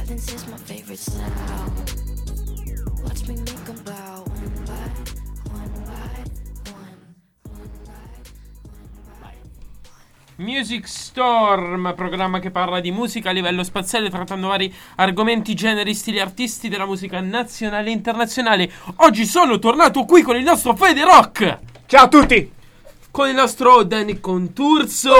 Silence is my favorite sound. Watch me make them bow one by one by one by. Music Storm, programma che parla di musica a livello spaziale, trattando vari argomenti, generi, stili, artisti della musica nazionale e internazionale. Oggi sono tornato qui con il nostro Fede Rock. Ciao a tutti. Con il nostro Danny Conturso.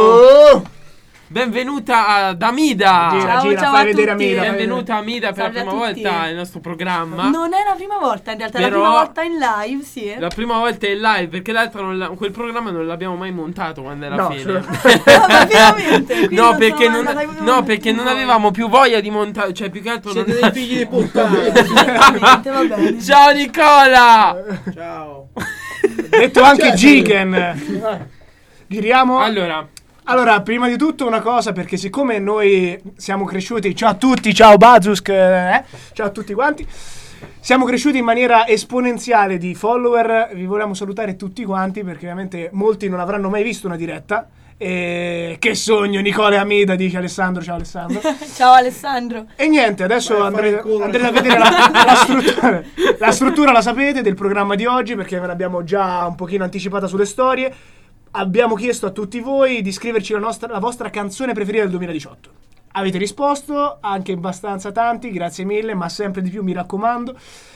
Benvenuta ad Amida. Gira, fai vedere Amida. Benvenuta Amida per la prima volta nel nostro programma. Non è la prima volta, in realtà è la Però prima volta in live, sì. La prima volta in live, perché l'altra quel programma non l'abbiamo mai montato quando era Fede. Ma veramente? No, perché non avevamo più voglia di montare, cioè più che altro siete dei figli di puttana. Veramente, va bene. Ciao Nicola. Ciao. Detto anche Gigen. Giriamo. Allora, prima di tutto una cosa, perché siccome noi siamo cresciuti, ciao a tutti, ciao Bazusk, ciao a tutti quanti, siamo cresciuti in maniera esponenziale di follower, vi volevamo salutare tutti quanti, perché ovviamente molti non avranno mai visto una diretta. E che sogno, Nicola e Amida, dice Alessandro. Ciao Alessandro. Ciao Alessandro. E niente, adesso andrete a vedere la struttura. La struttura la sapete del programma di oggi, perché ve l'abbiamo già un pochino anticipata sulle storie. Abbiamo chiesto a tutti voi di scriverci la vostra canzone preferita del 2018. Avete risposto, anche abbastanza tanti, grazie mille, ma sempre di più mi raccomando.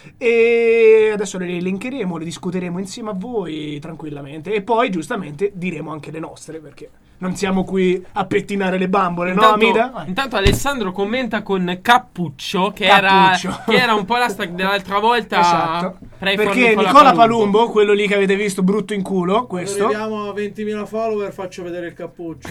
E adesso le elencheremo, le discuteremo insieme a voi tranquillamente. E poi giustamente diremo anche le nostre, perché non siamo qui a pettinare le bambole, no Amida? Intanto Alessandro commenta con Cappuccio, che era un po' l'hashtag dell'altra volta. Esatto. Perché Nicola Palumbo, quello lì che avete visto brutto in culo, questo. Quando arriviamo a 20.000 follower faccio vedere il cappuccio.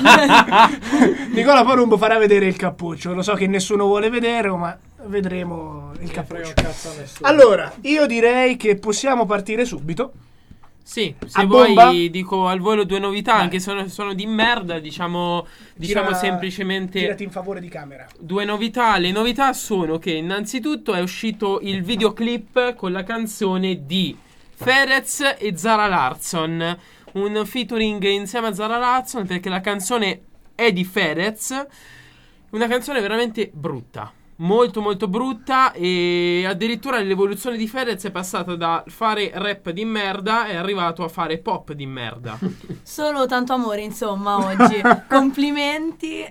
Nicola Palumbo farà vedere il cappuccio. Lo so che nessuno vuole vederlo, ma vedremo il cappuccio. Allora, io direi che possiamo partire subito. Sì, se vuoi dico al volo due novità, anche se sono di merda, diciamo semplicemente. Girati in favore di camera. Due novità. Le novità sono che innanzitutto è uscito il videoclip con la canzone di Fedez e Zara Larsson, un featuring insieme a Zara Larsson, perché la canzone è di Fedez, una canzone veramente brutta. Molto molto brutta, e addirittura l'evoluzione di Fedez è passata da fare rap di merda è arrivato a fare pop di merda. Solo tanto amore, insomma, oggi. Complimenti.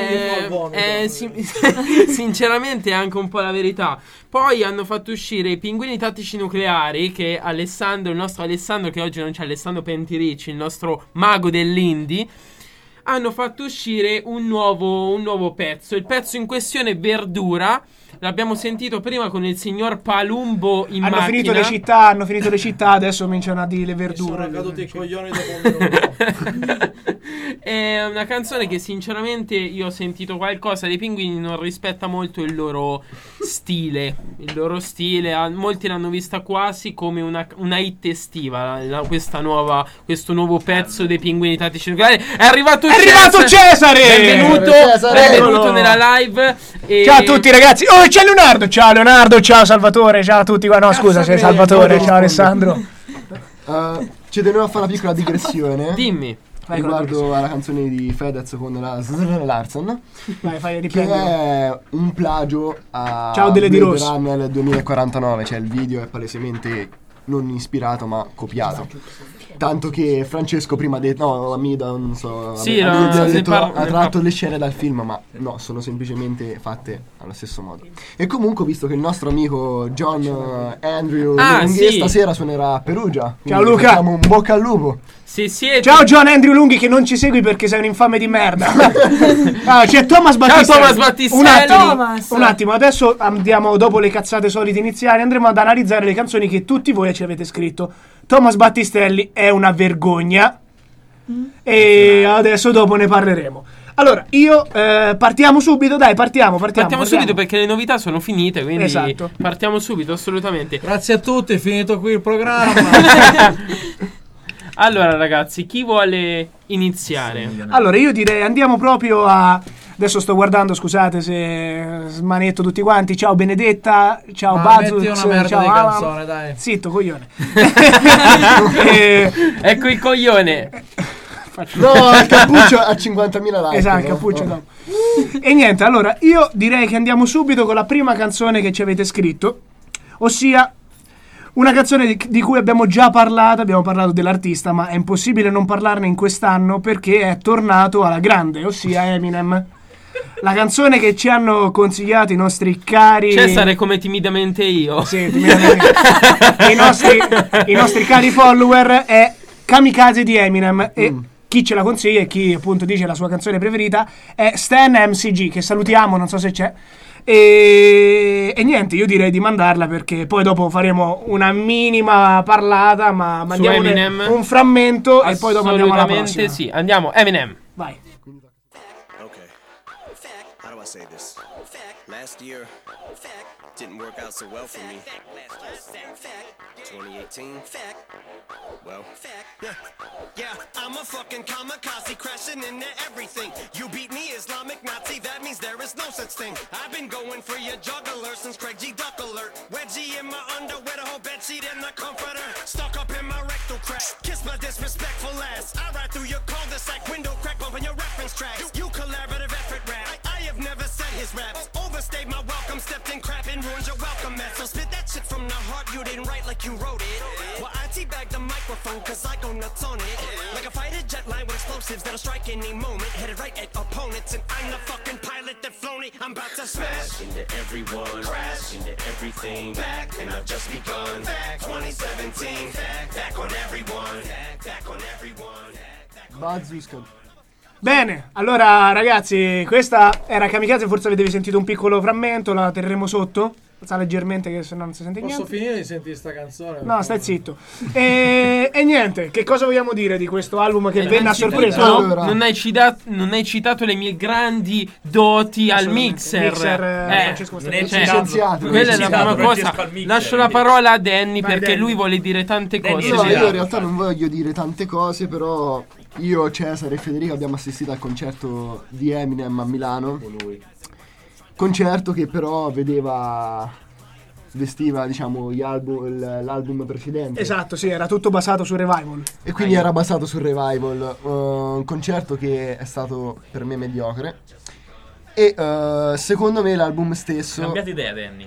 Sinceramente è anche un po' la verità. Poi hanno fatto uscire i Pinguini Tattici Nucleari, che Alessandro, il nostro Alessandro, che oggi non c'è, Alessandro Pentiricci, il nostro mago dell'indie, hanno fatto uscire un nuovo pezzo. Il pezzo in questione è Verdura. L'abbiamo sentito prima con il signor Palumbo in macchina. Hanno finito le città, adesso cominciano a dire le verdure. Sono caduti i coglioni dopo un minuto. È una canzone che sinceramente io ho sentito qualcosa dei Pinguini, non rispetta molto il loro stile. Molti l'hanno vista quasi come una hit estiva, questo nuovo pezzo dei Pinguini Tattici Nucleari. È arrivato Cesare! Benvenuto nella live. Ciao a tutti ragazzi. Oh, c'è Leonardo. Ciao Leonardo, ciao Salvatore, ciao a tutti. No, scusa, sei Salvatore. Ciao Alessandro. Ci tenevo a fare una piccola digressione. Dimmi. Riguardo alla canzone di Fedez con la Larsson. Vai, fai che è un plagio a Ciao Delle di Rosso nel 2049. Cioè il video è palesemente non ispirato ma copiato. Tanto che Francesco prima ha detto, Amida, non so, ha tratto le scene dal film, ma no, sono semplicemente fatte allo stesso modo. E comunque, visto che il nostro amico John Andrew Lunghi stasera suonerà a Perugia, ciao Luca, facciamo un bocca al lupo. Ciao John Andrew Lunghi, che non ci segui perché sei un infame di merda. C'è Thomas Battistelli. Ciao Thomas Battistelli. Un attimo, adesso andiamo, dopo le cazzate solite iniziali, andremo ad analizzare le canzoni che tutti voi ci avete scritto. Thomas Battistelli è una vergogna. E adesso dopo ne parleremo. Allora, partiamo subito, dai, partiamo subito, perché le novità sono finite, quindi esatto. Partiamo subito, assolutamente. Grazie a tutti, è finito qui il programma. Allora ragazzi, chi vuole iniziare? Allora io direi andiamo proprio a... Adesso sto guardando, scusate se smanetto tutti quanti. Ciao Benedetta, ciao Bazuz, metti una merda ciao di canzone, dai. Zitto, coglione. Ecco il coglione. No, il cappuccio a 50.000 like. Esatto, il cappuccio dopo. E niente, allora io direi che andiamo subito con la prima canzone che ci avete scritto, ossia una canzone di cui abbiamo già parlato, abbiamo parlato dell'artista, ma è impossibile non parlarne in quest'anno perché è tornato alla grande, ossia Eminem. La canzone che ci hanno consigliato i nostri cari... Cesare come timidamente io. Sì, timidamente. I nostri cari follower è Kamikaze di Eminem e chi ce la consiglia e chi appunto dice la sua canzone preferita è Stan MCG, che salutiamo, non so se c'è. E niente, io direi di mandarla perché poi dopo faremo una minima parlata, ma mandiamo un frammento e poi dopo andiamo alla prossima. Sì, andiamo, Eminem. Vai. Okay. How do I say this? Last year didn't work out so well for me. 2018. Well, yeah, I'm a fucking kamikaze crashing into everything. You beat me, Islamic Nazi, that means there is no such thing. I've been going for your juggler since Craig G. Duck Alert. Wedgie in my underwear, the whole bedsheet and the comforter. Stuck up in my rectal crack. Kiss my disrespectful ass. I ride through your cul-de-sac window crack, bumping your reference tracks. You collaborative effort rap. I have never said his raps. Overstayed my welcome, stepped in crap and ruined your welcome mat. So spit that shit from the heart, you didn't write like you wrote it. Well, I teabag the microphone cause I go nuts on it. Like a fighter jet line with explosives that'll strike any moment. Headed right at opponents and I'm the fucking pilot that flown it. I'm about to smash into everyone, crash into everything. Back and I've just begun. Back 2017, back on everyone, back on everyone. Bazzuska. Bene, allora ragazzi, questa era Kamikaze, forse avete sentito un piccolo frammento, la terremo sotto. Alza leggermente che se no non si sente niente. Posso finire di sentire sta canzone? No, stai zitto. E niente, che cosa vogliamo dire di questo album che venne a sorpresa? No? Allora. Non hai citato le mie grandi doti al mixer. Francesco non è licenziato. Quella è la prima cosa. Lascio la parola a Danny perché Danny. lui vuole dire tante cose. No, io in realtà non voglio dire tante cose, però io, Cesare e Federico abbiamo assistito al concerto di Eminem a Milano. Concerto che però vestiva, diciamo, l'album precedente. Esatto, sì, era tutto basato su Revival. E quindi era basato sul Revival. Un concerto che è stato per me mediocre. E secondo me l'album stesso... Cambiate idea, Danny.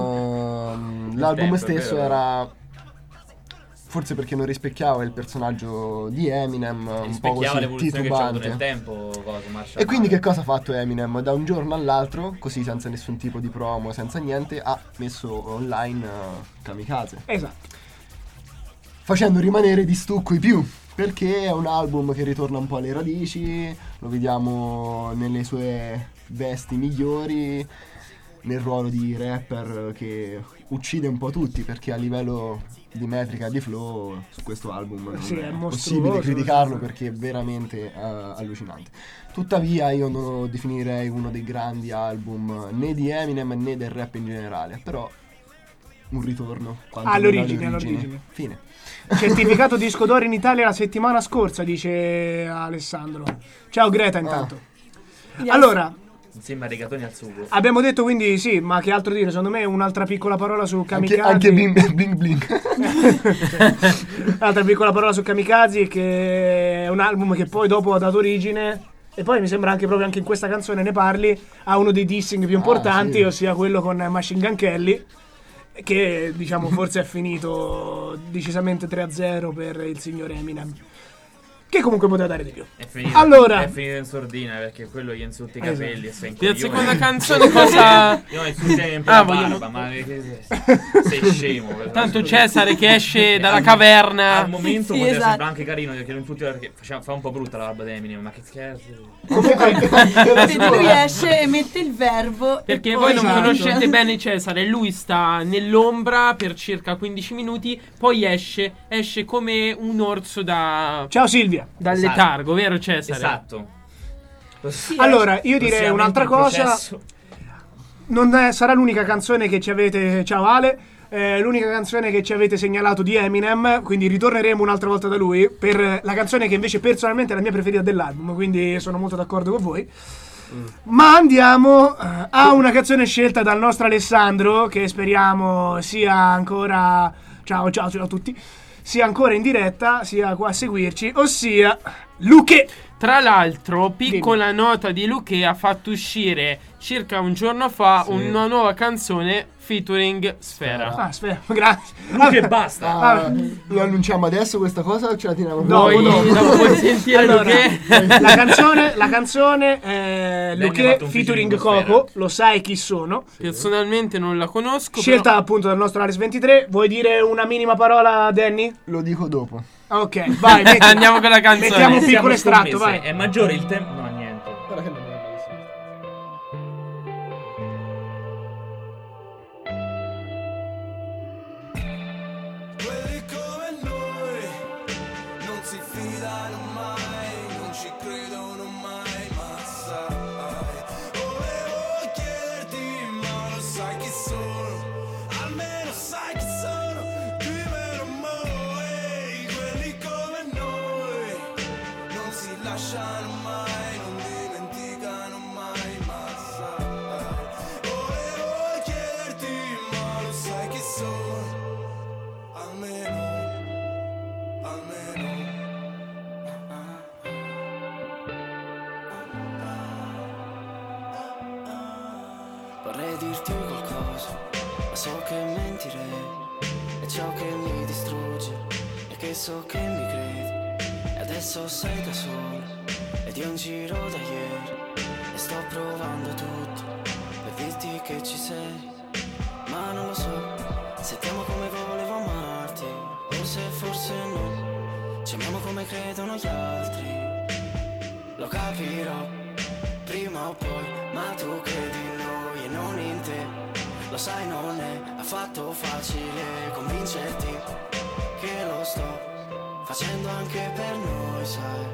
L'album stesso era... Forse perché non rispecchiava il personaggio di Eminem, un po' così l'evoluzione che c'è avuto nel titubante. tempo, E quindi che cosa ha fatto Eminem? Da un giorno all'altro, così senza nessun tipo di promo, senza niente, ha messo online Kamikaze. Esatto. Facendo rimanere di stucco i più, perché è un album che ritorna un po' alle radici, lo vediamo nelle sue vesti migliori, nel ruolo di rapper che uccide un po' tutti, perché a livello di metrica e di flow su questo album non Sì, è è possibile mostruoso, criticarlo perché è veramente allucinante. Tuttavia io non lo definirei uno dei grandi album né di Eminem né del rap in generale, però un ritorno all'origine. Fine. Certificato disco d'oro in Italia la settimana scorsa, dice Alessandro. Ciao Greta intanto. Allora, Insieme a rigatoni al sugo. abbiamo detto quindi sì, ma che altro dire? Secondo me un'altra piccola parola su Kamikaze. Anche bling bling. Un'altra piccola parola su Kamikaze, che è un album che poi dopo ha dato origine, e poi mi sembra anche proprio anche in questa canzone ne parli, a uno dei dissing più importanti, sì. ossia quello con Machine Gun Kelly, che diciamo forse è finito decisamente 3-0 per il signor Eminem, che comunque poteva dare di più. È finito, Allora, è finito in sordina perché quello gli insulta i capelli e sei in La seconda coglione. canzone cosa... Io insulti in la vogliamo- barba, ma sei scemo. Tanto Cesare che esce dalla caverna. Al momento Sì, poteva esatto. sembrare anche carino perché lo insulti perché fa un po' brutta la barba di Eminem, ma che scherzo. Vedi, lui esce e mette il verbo. Perché e voi poi non conoscete bene Cesare, lui sta nell'ombra per circa 15 minuti, poi esce come un orso dal ciao Silvia. letargo, vero Cesare? Esatto. Allora, io direi Prossimamente un'altra il cosa. processo. Sarà l'unica canzone che ci avete. Ciao Ale. L'unica canzone che ci avete segnalato di Eminem, quindi ritorneremo un'altra volta da lui per la canzone che invece personalmente è la mia preferita dell'album, quindi sono molto d'accordo con voi. Ma andiamo a una canzone scelta dal nostro Alessandro, che speriamo sia ancora ciao a tutti, sia ancora in diretta, sia qua a seguirci, ossia Luque. Tra l'altro, piccola nota di Luque, ha fatto uscire circa un giorno fa una nuova canzone featuring Sfera. Sfera, grazie. Luque basta. Lo annunciamo adesso questa cosa o ce la teniamo Dopo puoi sentire allora, Luque. la canzone è Luque featuring Coco, lo sai chi sono. Personalmente non la conosco. Scelta però... appunto dal nostro Alex 23. Vuoi dire una minima parola, Danny? Lo dico dopo. Ok, vai, mettila. Andiamo con la canzone. Mettiamo un piccolo estratto, vai. È maggiore il tempo. No, niente. Quelli come noi non si fidano mai, non ci credono mai, ma sai, volevo chiederti, ma lo sai chi sono, almeno sai chi sono, dimmelo moi. Quelli come noi non si lasciano mai, non dimenticano mai, ma sai, volevo chiederti, ma lo sai chi sono. Vorrei dirti qualcosa, ma so che mentirei. È ciò che mi distrugge, e che so che mi credi. E adesso sei da solo, ed io in giro da ieri. E sto provando tutto, per dirti che ci sei. Ma non lo so, se ti amo come volevo amarti, o se forse no. Ci amiamo come credono gli altri. Lo capirò, prima o poi, ma tu credi in noi e non in te. Lo sai non è affatto facile convincerti che lo sto facendo anche per noi, sai.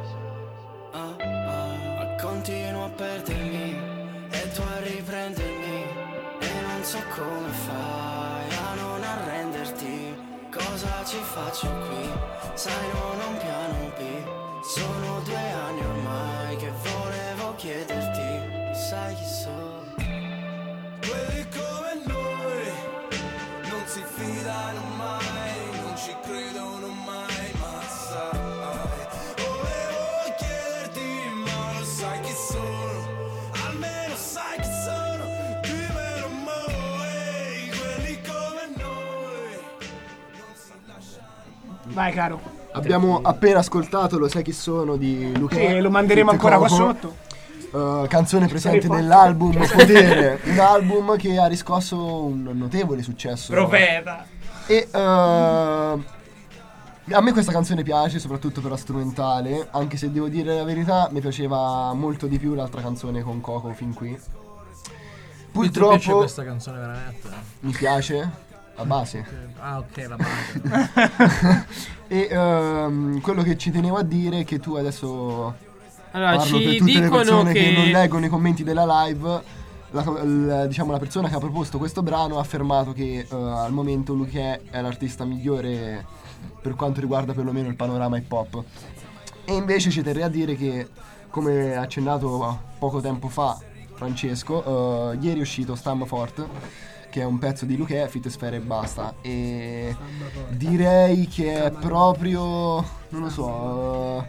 Ma continuo a perdermi e tu a riprendermi, e non so come fai a non arrenderti. Cosa ci faccio qui? Sai non ho un piano B. Sono 2 anni ormai che volevo chiederti, sai chi sono? Quelli come noi non si fidano mai, non ci credono mai, ma sai, volevo chiederti, ma lo sai chi sono, almeno sai chi sono, dimmelo moi. Quelli come noi non si lasciano. Vai, caro. Abbiamo appena ascoltato Lo sai chi sono di Luque. Sì, lo manderemo Fit ancora qua Coco. sotto. Canzone presente nell'album Potere, un album che ha riscosso un notevole successo. Profeta. E a me questa canzone piace, soprattutto per la strumentale, anche se devo dire la verità, mi piaceva molto di più l'altra canzone con Coco fin qui. Purtroppo piace Purtroppo questa canzone veramente. mi piace la base. Ah, ok, la base. E quello che ci tenevo a dire è che tu adesso Allora, parlo per ci tutte le dicono persone che non che leggono i commenti della live. Diciamo la persona che ha proposto questo brano ha affermato che al momento Luque è l'artista migliore per quanto riguarda perlomeno il panorama hip hop. E invece ci terrei a dire che, come accennato poco tempo fa Francesco, ieri è uscito Stamma Fort, che è un pezzo di Luque, Fit Sfera e basta. E direi che è proprio, non lo so,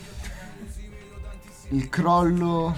il crollo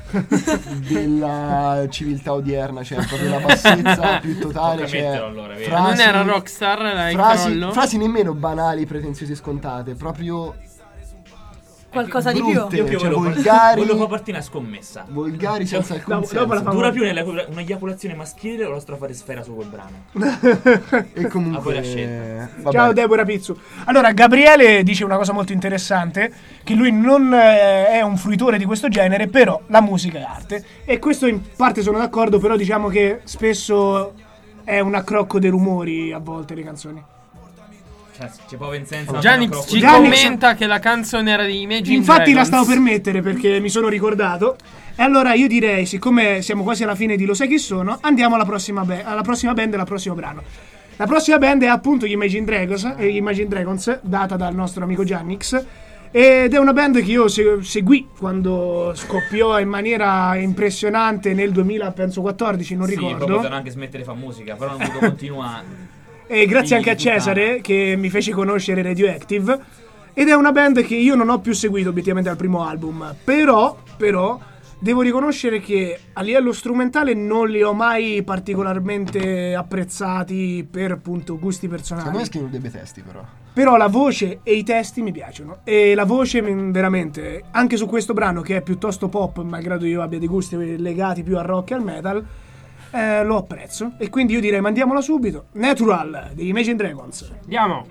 della civiltà odierna, cioè proprio la bassezza più totale, cioè allora, non era Rockstar, era il crollo. frasi nemmeno banali, pretenziose, scontate, proprio Qualcosa di brutte, più. cioè volgari, volevo far partire una scommessa. volgari senza alcun dopo la senso. Dura più un'eiaculazione maschile o la strofa di Sfera su quel brano? E Ah, poi la comunque scelta. vabbè. Ciao Deborah Pizzu. Allora, Gabriele dice una cosa molto interessante, che lui non è un fruitore di questo genere, però la musica è arte. E questo in parte sono d'accordo, però diciamo che spesso è un accrocco dei rumori a volte le canzoni. Cioè, c'è proprio in senso. Giannix ci Giannix- commenta che la canzone era di Imagine Infatti Dragons. la stavo per mettere perché mi sono ricordato. E allora io direi, siccome siamo quasi alla fine di Lo sai chi sono, andiamo alla prossima band e al prossimo brano. La prossima band è appunto gli Imagine Dragons, data dal nostro amico Giannix. Ed è una band che io seguì quando scoppiò in maniera impressionante nel 2014, non Sì, ricordo. poi potevano anche smettere di fare musica, però non potuto continuare. E grazie anche a Figli di Cesare che mi fece conoscere Radioactive. ed è una band che io non ho più seguito obiettivamente dal primo album, però devo riconoscere che a livello strumentale non li ho mai particolarmente apprezzati per appunto gusti personali. Secondo me scrivono dei bei testi però. Però la voce e i testi mi piacciono, e la voce veramente, anche su questo brano che è piuttosto pop, malgrado io abbia dei gusti legati più al rock e al metal, lo apprezzo, e quindi io direi mandiamola subito. Natural degli Imagine Dragons. Andiamo.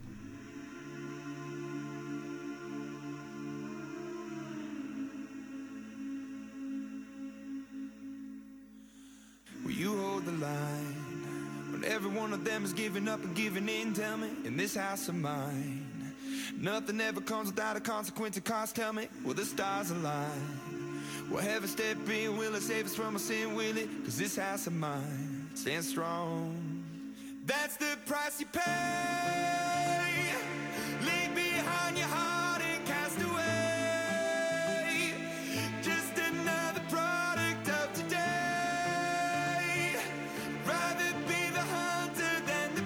You hold the line when every one of them is giving up and giving in. Tell me, in this house of mine, nothing ever comes without a consequence of cost. Tell me, will the stars align? Will heaven step in? Will it save us from our sin? Will it? 'Cause this house of mine stands strong. That's the price you pay. Leave behind your heart and cast away. Just another product of today. Rather be the hunter than the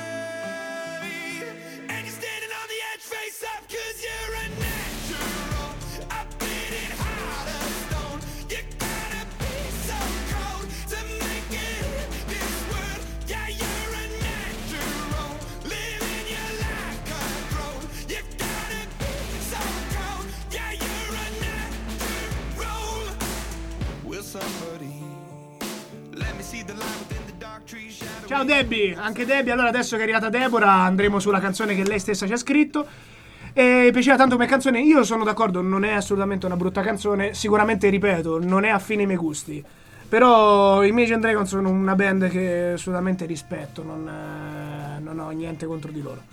prey. And you're standing on the edge, face up, 'cause you're a natural. A beating heart of stone. You gotta be so cold to make it in this world. Yeah, you're a natural. Living your life control. You gotta be so cold. Yeah, you're a natural. Will somebody let me see the light within the dark tree shadow? Ciao Debbie, anche Debbie. Allora adesso che è arrivata Deborah andremo sulla canzone che lei stessa ci ha scritto. E mi piaceva tanto come canzone. Io sono d'accordo, non è assolutamente una brutta canzone. Sicuramente, ripeto, non è affine ai miei gusti. Però i Imagine Dragons sono una band che assolutamente rispetto. Non ho niente contro di loro.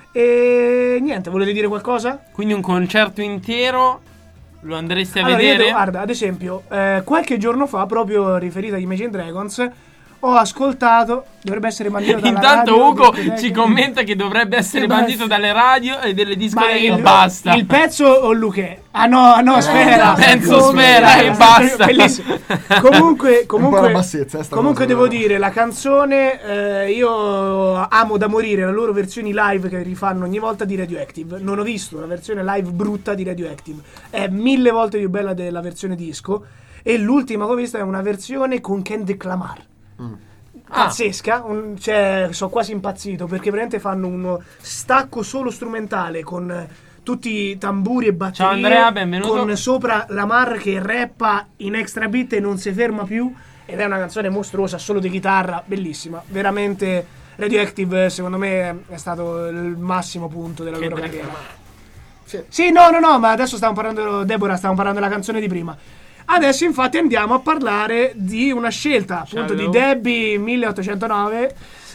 E niente, volete dire qualcosa? Quindi un concerto intero lo andresti a Allora, vedere? guarda, ad esempio, qualche giorno fa, proprio riferito agli Imagine Dragons, ho ascoltato. Dovrebbe essere bandito dalla Intanto radio, Ugo perché ci commenta che dovrebbe essere bandito dalle radio e delle Ma discoteche e basta. Il pezzo o Luque? Ah no, Sfera. Penso Sfera e basta. Bellissimo. Un po' la Comunque, bassezza, sta comunque cosa, devo però. dire, la canzone, io amo da morire le loro versioni live che rifanno ogni volta di Radioactive. Non ho visto una versione live brutta di Radioactive. È 1000 volte più bella della versione disco. E l'ultima che ho visto è una versione con Kendrick Lamar. Pazzesca, sono quasi impazzito perché veramente fanno uno stacco solo strumentale con tutti tamburi e batterie. Ciao Andrea, benvenuto. Con sopra Lamar che rappa in extra beat e non si ferma più, ed è una canzone mostruosa solo di chitarra, bellissima. Veramente Radioactive secondo me è stato il massimo punto della loro carriera. Sì, no, ma adesso stavamo parlando, Deborah, stavamo parlando della canzone di prima. Adesso infatti andiamo a parlare di una scelta appunto di Debbie 1809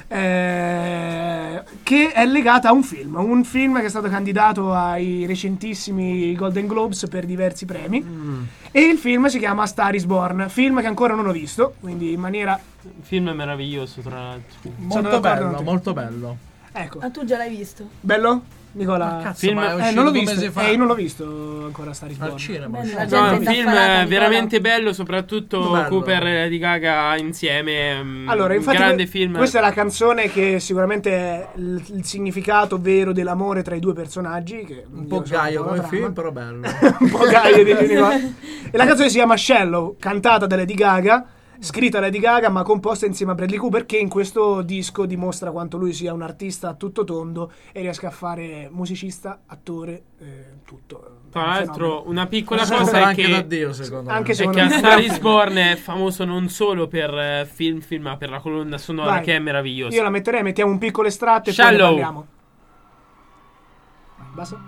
che è legata a un film che è stato candidato ai recentissimi Golden Globes per diversi premi, e il film si chiama Star is Born, film che ancora non ho visto, quindi in maniera... Il film è meraviglioso, tra l'altro. Molto bello. Ecco. Ma tu già l'hai visto? Bello? Nicola, Cazzo, film- ma è uscito non l'ho 2 visto. mesi fa. Io non l'ho visto ancora Star is Born. Al cinema. Bene, uscito. la No, gente è un è film indaffarata, veramente bello, soprattutto Bello. Cooper e Lady Gaga insieme. Allora, Un infatti, grande film. questa è la canzone che sicuramente è il significato vero dell'amore tra i due personaggi. Che Un po' gaio come film, però bello. Un po' gaio di Nicola. E la canzone si chiama Shallow, cantata da Lady Gaga, scritta da Lady Gaga ma composta insieme a Bradley Cooper, che in questo disco dimostra quanto lui sia un artista a tutto tondo e riesca a fare musicista, attore, tutto. Tra l'altro, una piccola Questo cosa sarà è anche che da Dio, secondo anche me. se- è che secondo A me- Star is Born è famoso non solo per film, ma per la colonna sonora, Vai. che è meravigliosa. Io la metterei, mettiamo un piccolo estratto e poi ne Shallow. parliamo. Vai, basta.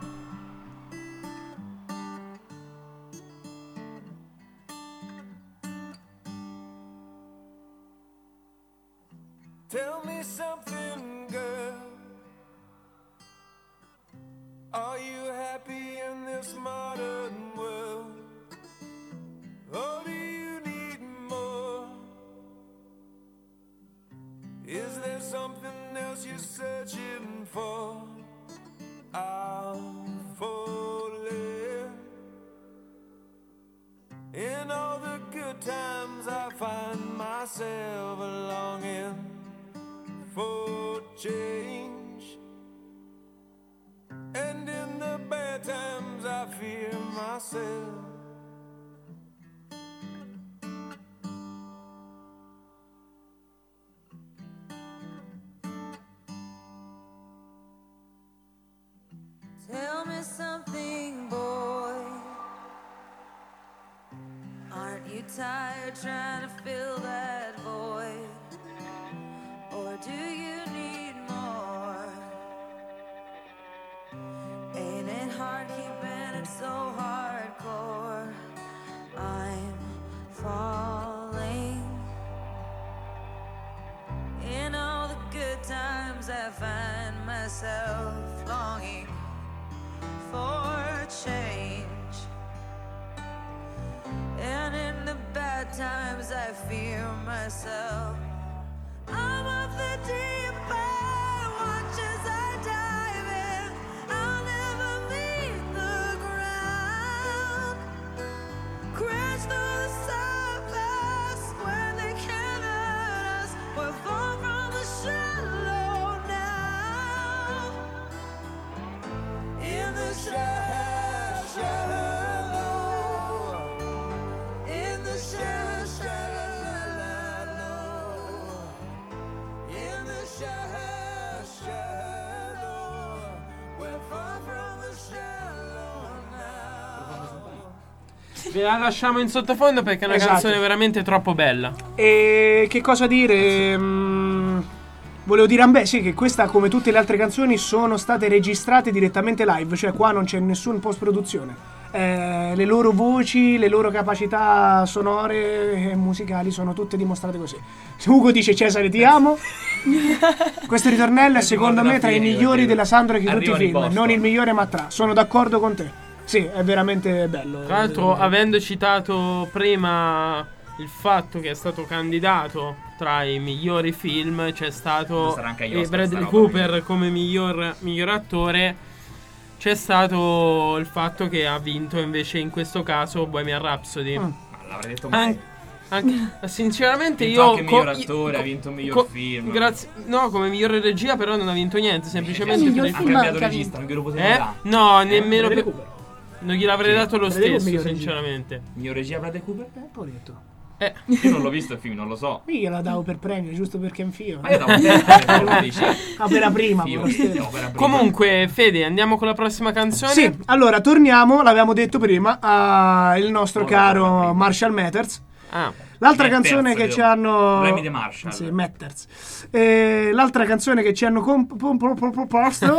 Tell me something, girl. Are you happy in this modern world? Or do you need more? Is there something else you're searching for? I'm falling. In all the good times I find myself longing for change. And fear myself. Tell me something, boy. Aren't you tired trying to fill that void? Or do you need more? Ain't it hard keeping it so hardcore? I'm falling. In all the good times I find myself longing for change, and in the bad times I fear myself. I'm of the deep end, watch as I dive in. I'll never meet the ground. Crash through the surface where they can't hurt us. We're far from the shallow now. In the shallow, in the shallow, in the shallow, we're far from the shallow now. Ve la lasciamo in sottofondo perché è una Esatto. canzone veramente troppo bella. E che cosa dire? Volevo dire, beh, sì, che questa, come tutte le altre canzoni, sono state registrate direttamente live, cioè qua non c'è nessun post-produzione. Le loro voci, le loro capacità sonore e musicali sono tutte dimostrate così. Ugo dice: Cesare, ti amo. Questo ritornello è secondo me tra i migliori della Sandro che tutti i film. Non il migliore, ma tra. Sono d'accordo con te. Sì, è veramente bello. Tra l'altro, avendo citato prima il fatto che è stato candidato tra i migliori film, c'è stato Sarà anche agli Oscar Bradley sta roba, Cooper come miglior attore. C'è stato il fatto che ha vinto invece in questo caso Bohemian Rhapsody. Ma l'avrei detto mai. Sinceramente Ha vinto io anche miglior attore, ha vinto miglior film. Grazie. No, come migliore regia però non ha vinto niente, semplicemente miglior per il Ha film cambiato anche ha regista, non glielo film. potevo dare. No, nemmeno Bradley per... Cooper. Non gliel'avrei dato lo Bradley Cooper stesso, miglior regia. sinceramente. Miglior regia Bradley Cooper? Poi ho detto. Io non l'ho visto il film, non lo so. Io la davo per premio, giusto perché è un film. Ma io davo per Opera prima. Comunque, Fede, andiamo con la prossima canzone. Sì, allora torniamo, l'avevamo detto prima, al nostro caro Marshall Mathers. L'altra Matters, canzone che ci hanno Remy De Marshall. Sì, Matters. L'altra canzone che ci hanno proposto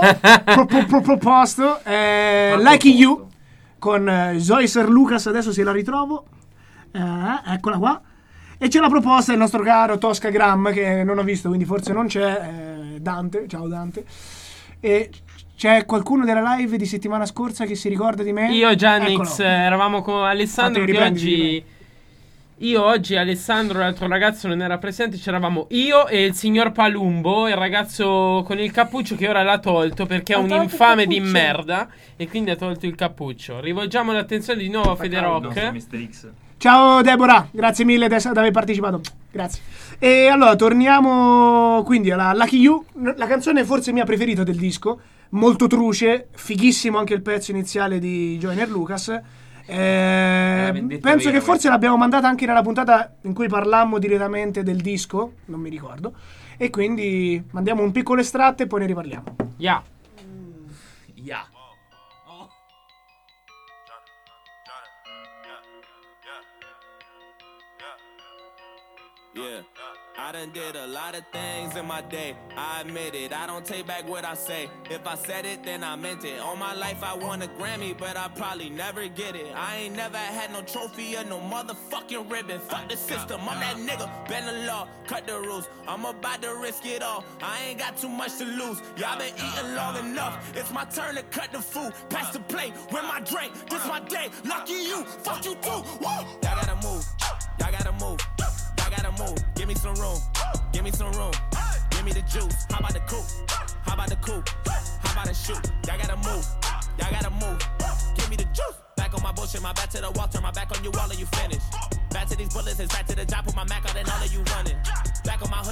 è Like You con Zoe Sir Lucas, adesso se la ritrovo. Eccola qua. E ce l'ha proposta il nostro caro Tosca Graham, che non ho visto, quindi forse non c'è. Dante, ciao Dante. E c'è qualcuno della live di settimana scorsa che si ricorda di me? Io e Giannix Eccolo. eravamo con Alessandro, che oggi... Io oggi e Alessandro, l'altro ragazzo, non era presente. C'eravamo io e il signor Palumbo, il ragazzo con il cappuccio che ora l'ha tolto perché è un infame di merda e quindi ha tolto il cappuccio. Rivolgiamo l'attenzione di nuovo a Fede Rock. Mr. X. Ciao Deborah, grazie mille di aver partecipato. Grazie. E allora torniamo quindi alla Lucky You, la canzone forse mia preferita del disco, molto truce, fighissimo anche il pezzo iniziale di Joyner Lucas. Penso che forse l'abbiamo mandata anche nella puntata in cui parlammo direttamente del disco, non mi ricordo, e quindi mandiamo un piccolo estratto e poi ne riparliamo. Yeah. Yeah, I done did a lot of things in my day, I admit it, I don't take back what I say. If I said it, then I meant it. All my life I won a Grammy, but I probably never get it. I ain't never had no trophy or no motherfucking ribbon. Fuck the system, I'm that nigga, bend the law, cut the rules. I'm about to risk it all, I ain't got too much to lose. Y'all been eating long enough, it's my turn to cut the food. Pass the plate, with my drink, this my day. Lucky you, fuck you too, woo! Y'all gotta move, y'all gotta move. Gotta move, give me some room, give me some room, give me the juice. How about the coupe? How about the coupe? How about the shoot? Y'all gotta move, y'all gotta move, give me the juice. Back on my bullshit, my back to the wall, turn my back on you all and you finish. Back to these bullets, it's back to the job, put my Mac out and all of you running. Back on my hood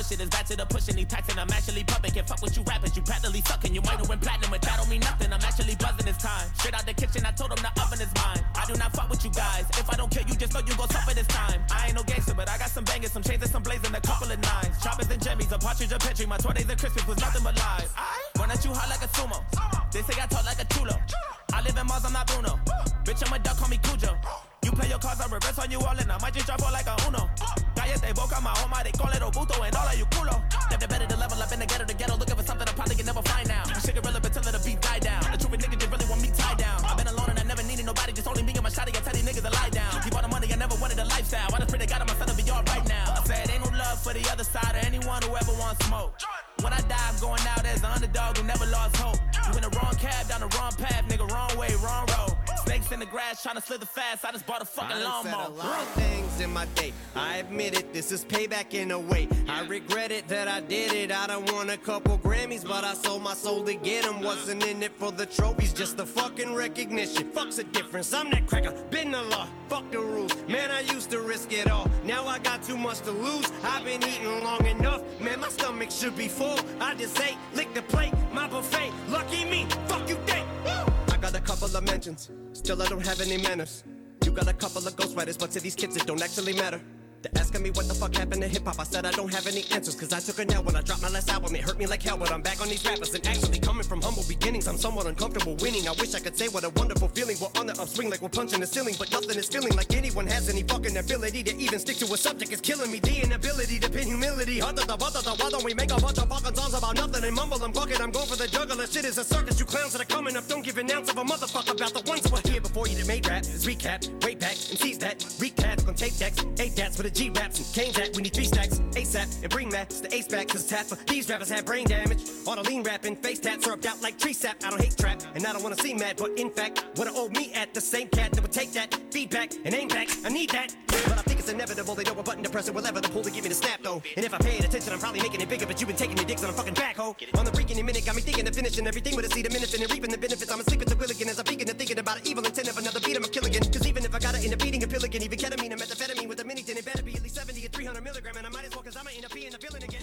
push it. It's back to the pushing, he taxing. I'm actually pumping. Can't fuck with you rappers, you practically sucking. You might have went platinum, but that don't mean nothing. I'm actually buzzing this time. Straight out the kitchen, I told him the oven is mine. I do not fuck with you guys. If I don't kill you, just know you gon' suffer this time. I ain't no gangster, but I got some bangers, some chains and some blazing, a couple of nines. Choppers and jimmies, a partridge, a petri. My 20s and Christmas was nothing but lies. Run at you hot like a sumo. They say I talk like a chulo. I live in Mars, I'm not Bruno. Bitch, I'm a duck, call me Cujo. You play your cards, I reverse on you all, and I might just drop all like a Uno. Cállate boca, my home, they call it Obuto, and all of you culo. They're better to level up in the ghetto, looking for something I probably can never find now. Shit irrelevant till the beat die down. The truth niggas just really want me tied down. I've been alone and I never needed nobody, just only me and my shotty. I tell these niggas to lie down. Keep all the money, I never wanted a lifestyle. I just pray to God my son to be all right now. I said ain't no love for the other side or anyone who ever wants smoke. When I die, I'm going out as an underdog who never lost hope. You in the wrong cab, down the wrong path, nigga, wrong way, wrong road. Snakes in the grass, trying to slither fast. I just bought a fucking lawnmower. A lot of things in my day. I admit it, this is payback in a way. I regret it that I did it. I done won a couple Grammys, but I sold my soul to get them. Wasn't in it for the trophies, just the fucking recognition. Fuck's the difference, I'm that cracker. Been the law, fuck the rules. Man, I used to risk it all. Now I got too much to lose. I've been eating long enough. Man, my stomach should be full. I just ate, lick the plate, my buffet. Lucky me, fuck you think. I got a couple of mentions, still I don't have any manners. You got a couple of ghostwriters, but to these kids it don't actually matter. They're asking me what the fuck happened to hip-hop. I said I don't have any answers, cause I took a L when I dropped my last album. It hurt me like hell, but I'm back on these rappers. And actually coming from humble beginnings, I'm somewhat uncomfortable winning. I wish I could say what a wonderful feeling. We're on the upswing like we're punching the ceiling, but nothing is feeling like anyone has any fucking ability to even stick to a subject. Is killing me. The inability to pin humility. Why don't we make a bunch of fucking songs about nothing and mumble and bucket? I'm going for the juggler. Shit is a circus. You clowns that are coming up don't give an ounce of a motherfucker about the ones that were here before you that made rap. Is recap, way back, and seize that. Recap, on tape decks, 8 dats for the G-raps and Kane that. We need 3 stacks, ASAP, and bring that. The ace back, cause tap for these rappers have brain damage. All the lean rapping, face tats syrup out like tree sap. I don't hate trap, and I don't wanna see mad, but in fact, what I owe me at the same cat that would take that feedback and aim back. I need that, but I think it's inevitable. They know a button to press it, will ever the pull to give me the snap though. And if I paid attention, I'm probably making it bigger, but you've been taking your dicks on a fucking backhoe. On the freaking minute, got me thinking of finishing everything with a seed of minutes and reaping the benefits. I'm asleep at the wheel again as I'm thinking and thinking about an evil intent of another beat. I'm a kill again, cause even if I gotta end up eating a pill again, even ketamine and methamphetamine with a mini tin, it better be at least 70 and 300 milligram, and I might as well cause I'm end up being a villain again.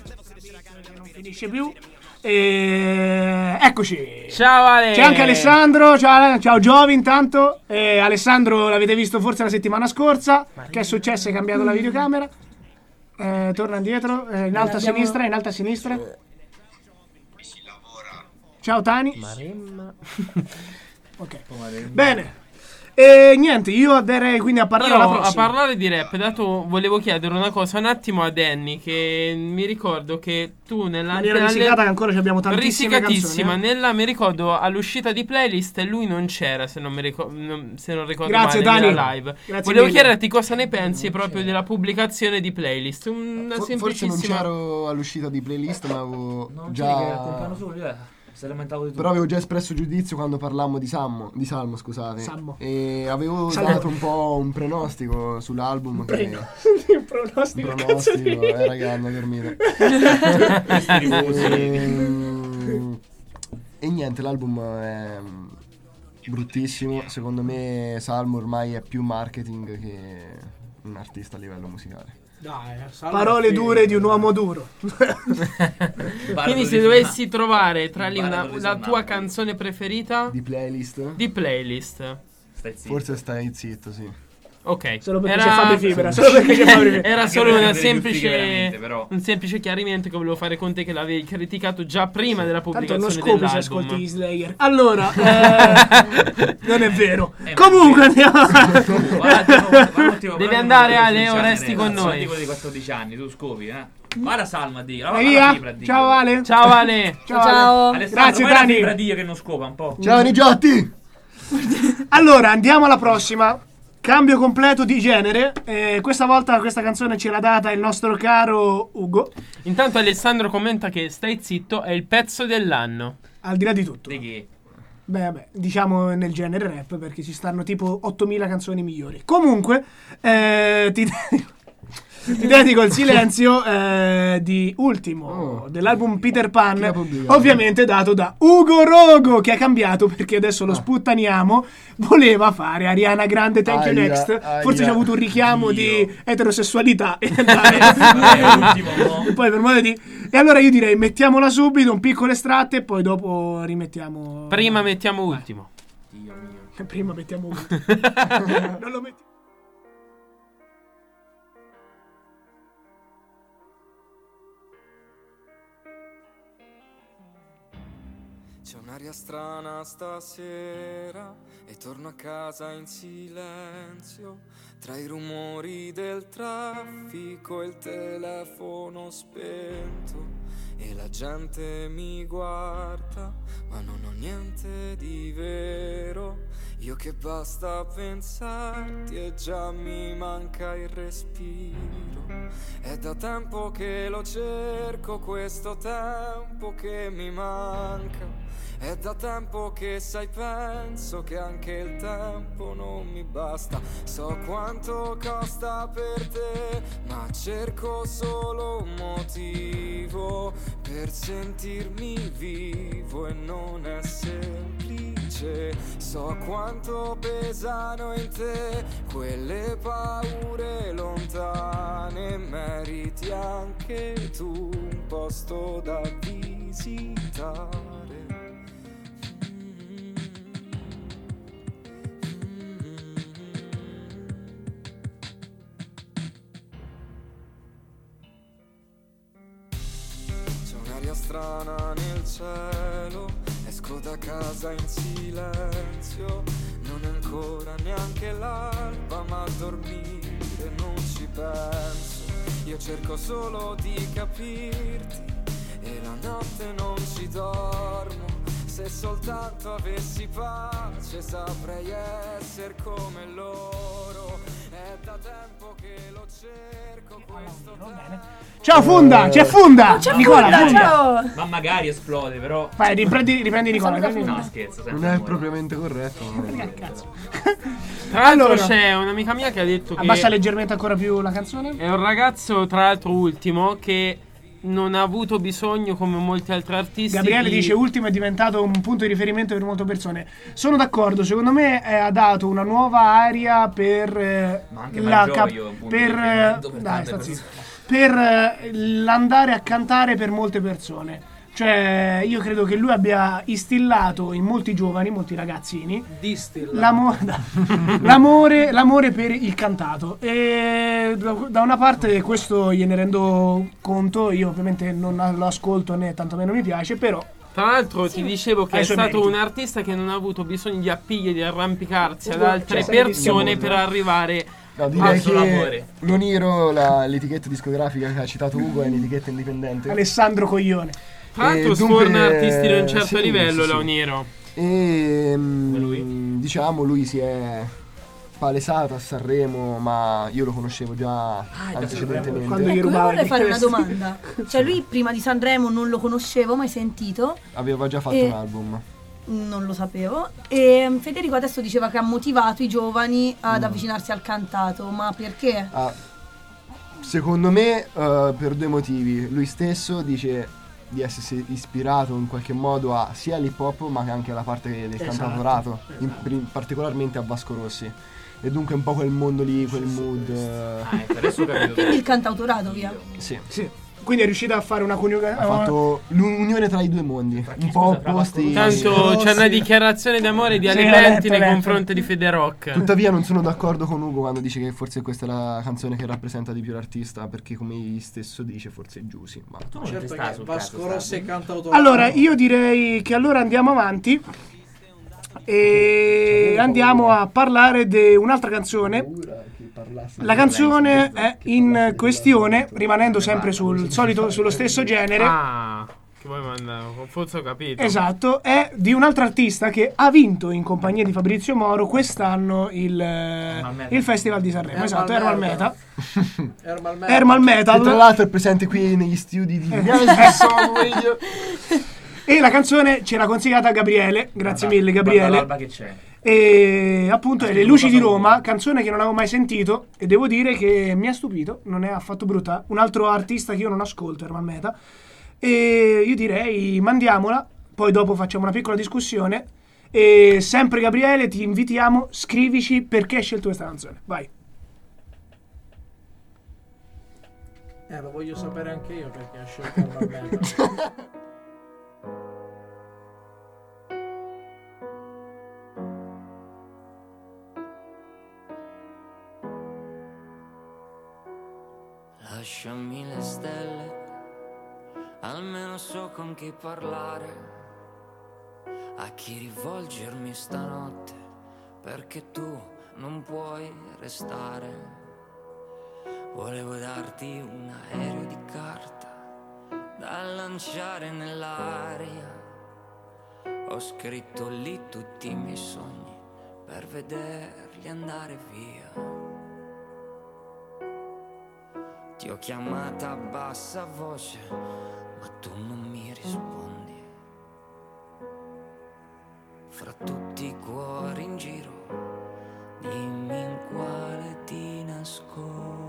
Non finisce più. Eccoci. Ciao Ale. C'è anche Alessandro. Ciao Giovi intanto. Alessandro l'avete visto forse la settimana scorsa. Che è successo? Hai cambiato la videocamera. Torna indietro. In alto a sinistra. In alto a sinistra. Ciao Tani. Maremma. Ok. Bene. E niente, io andrei quindi a parlare alla prossima. A parlare di rap, dato volevo chiedere una cosa un attimo a Danny, che mi ricordo che tu nella maniera risicata, che ancora abbiamo tantissime risicatissima, canzoni, mi ricordo all'uscita di Playlist e lui non c'era, se non ricordo Grazie, male, Dani. nella live. Grazie Volevo mille. chiederti cosa ne pensi proprio della pubblicazione di Playlist. Una Forse semplicissima. non c'ero all'uscita di Playlist, ma avevo già Si è lamentato di tutto. Però avevo già espresso giudizio quando parlammo di Salmo, scusate. Salmo. E avevo Salmo. dato un po' un pronostico sull'album. Un pronostico, pronostico. raga, hanno dormito. E niente, l'album è bruttissimo. Secondo me Salmo ormai è più marketing che un artista a livello musicale. Dai, parole dure di un uomo duro. Quindi se dovessi trovare tra lì la tua canzone preferita di Playlist, Forse Stai zitto, sì. Ok, solo perché c'è Fabio Fibra, era solo un semplice chiarimento che volevo fare con te, che l'avevi criticato già prima della pubblicazione dell'album. dell'album. Se ascolti gli Slayer. Allora, non è vero. Comunque andiamo. Devi andare Ale o resti con noi. Di 14 anni, tu scopi, Guarda Salma a dire. Ciao Ale. Ciao Ale. Ciao. Grazie Dani. Fibra dire che non scopa un po'. Ciao Nigiotti. Allora, andiamo alla prossima. Cambio completo di genere. Questa volta questa canzone ce l'ha data il nostro caro Ugo. Intanto Alessandro commenta che Stai zitto è il pezzo dell'anno. Al di là di tutto. Di chi? Beh, diciamo nel genere rap, perché ci stanno tipo 8000 canzoni migliori. Comunque, Ti dedico il silenzio di Ultimo dell'album Peter Pan, ovviamente dato da Ugo Rogo, che ha cambiato perché adesso lo sputtaniamo. Voleva fare Ariana Grande Thank You Next, forse c'è avuto un richiamo di eterosessualità e poi per modo di... E allora io direi mettiamola subito, un piccolo estratto e poi dopo rimettiamo. Prima mettiamo Ultimo. Dio mio. Prima mettiamo Ultimo. Non lo metti. C'è un'aria strana stasera e torno a casa in silenzio, tra i rumori del traffico e il telefono spento, e la gente mi guarda ma non ho niente di vero. Io che basta pensarti e già mi manca il respiro. È da tempo che lo cerco, questo tempo che mi manca. È da tempo che sai, penso che anche il tempo non mi basta. So quanto costa per te, ma cerco solo un motivo per sentirmi vivo e non è semplice. So quanto pesano in te quelle paure lontane, meriti anche tu un posto da visitare. Strana nel cielo, esco da casa in silenzio, non è ancora neanche l'alba, ma a dormire non ci penso. Io cerco solo di capirti e la notte non ci dormo. Se soltanto avessi pace saprei essere come loro. È da tempo che lo cerco questo tempo. Ciao Funda, c'è Funda. C'è Nicola, Funda, Funda. ciao. Ma magari esplode, però. Vai, riprendi Nicola. No, scherzo. Non è propriamente corretto. Tra l'altro Allora, c'è un'amica mia che ha detto che abbassa leggermente ancora più la canzone. è un ragazzo, tra l'altro Ultimo, che non ha avuto bisogno, come molti altri artisti. Gabriele dice Ultimo è diventato un punto di riferimento per molte persone. Sono d'accordo, secondo me ha dato una nuova aria per ma anche Malgioglio è un punto di riferimento per tante persone. Per l'andare a cantare per molte persone. Cioè, io credo che lui abbia instillato in molti giovani, molti ragazzini, l'amore per il cantato. E da una parte questo gliene rendo conto. Io ovviamente non lo ascolto né tantomeno mi piace, però Tra l'altro ti dicevo che è stato meriti. un artista che non ha avuto bisogno di appigli, di arrampicarsi ad altre persone per arrivare direi al suo lavoro. L'Oniro, l'etichetta discografica che ha citato Ugo, è un'etichetta indipendente. Alessandro Coglione. Tra l'altro sforna artisti di un certo livello, L'Oniro. E diciamo lui si è palesato a Sanremo, ma io lo conoscevo già antecedentemente. Quando gli Io rubava vorrei i fare una testi. domanda. Cioè lui prima di Sanremo non lo conoscevo, mai sentito. Aveva già fatto un album. Non lo sapevo. E Federico adesso diceva che ha motivato i giovani ad avvicinarsi al cantato. Ma perché? Secondo me per due motivi. Lui stesso dice di essersi ispirato in qualche modo a sia l'hip hop ma anche alla parte del cantautorato, particolarmente a Vasco Rossi. E dunque un po' quel mondo lì, quel mood. Adesso ho capito. Quindi il cantautorato, via. Sì. Quindi è riuscito a fare una coniugazione. Ha fatto l'unione tra i due mondi, un po' opposti. Tanto c'è una dichiarazione d'amore di Ale Penti nei confronti di Federock. Tuttavia non sono d'accordo con Ugo quando dice che forse questa è la canzone che rappresenta di più l'artista, perché come egli stesso dice forse è Giusy. Ma certo che Vasco Rossi è cantautore. Allora io direi che allora andiamo avanti e andiamo a parlare di un'altra canzone. La canzone è in questione, rimanendo sempre sullo stesso genere. Che vuoi mandare? Forse ho capito. Esatto, è di un altro artista che ha vinto in compagnia di Fabrizio Moro quest'anno il Festival di Sanremo. Esatto, Ermal Meta. Ermal Metal. Che tra l'altro è presente qui negli studi di E la canzone ce l'ha consigliata Gabriele. Grazie mille Gabriele. Che c'è. E appunto è Le luci di Roma, canzone che non avevo mai sentito e devo dire che mi ha stupito, non è affatto brutta. Un altro artista che io non ascolto, Ermal Meta, e io direi mandiamola, poi dopo facciamo una piccola discussione. E sempre Gabriele, ti invitiamo, scrivici perché hai scelto questa canzone, vai. Lo voglio sapere anche io perché ha scelto Ermal Meta. Lasciami le stelle, almeno so con chi parlare, a chi rivolgermi stanotte, perché tu non puoi restare. Volevo darti un aereo di carta da lanciare nell'aria. Ho scritto lì tutti i miei sogni per vederli andare via. Ti ho chiamata a bassa voce, ma tu non mi rispondi. Fra tutti i cuori in giro, dimmi in quale ti nascondi.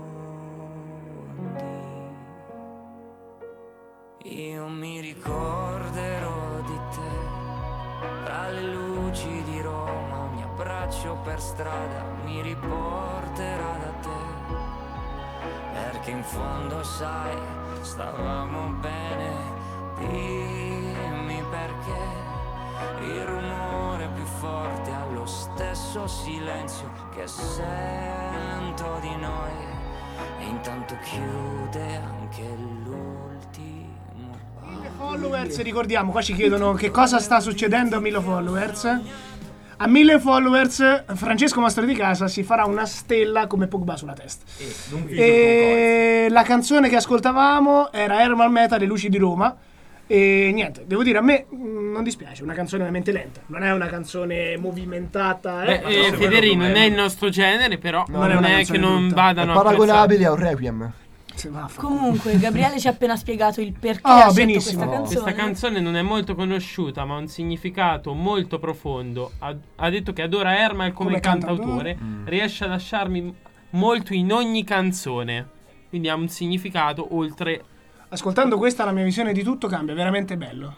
Io mi ricorderò di te, tra le luci di Roma, ogni abbraccio per strada mi riporterà da te. Perché in fondo sai, stavamo bene, dimmi perché il rumore più forte ha lo stesso silenzio che sento di noi, e intanto chiude anche l'ultimo bacio. 1000 followers, ricordiamo, qua ci chiedono che cosa sta succedendo a 1000 followers. A 1000 Francesco Mastro di Casa si farà una stella come Pogba sulla testa. E la canzone che ascoltavamo era Ermal Meta, Le luci di Roma. E niente, devo dire, a me non dispiace, una canzone veramente lenta. Non è una canzone movimentata. Federico, non è il nostro genere, però non è che non vadano è paragonabile a un Requiem. Comunque Gabriele ci ha appena spiegato il perché ha scelto questa canzone. Questa canzone non è molto conosciuta, ma ha un significato molto profondo. Ha detto che adora Ermal come cantautore, riesce a lasciarmi molto in ogni canzone, quindi ha un significato oltre. Ascoltando questa la mia visione di tutto cambia, veramente bello.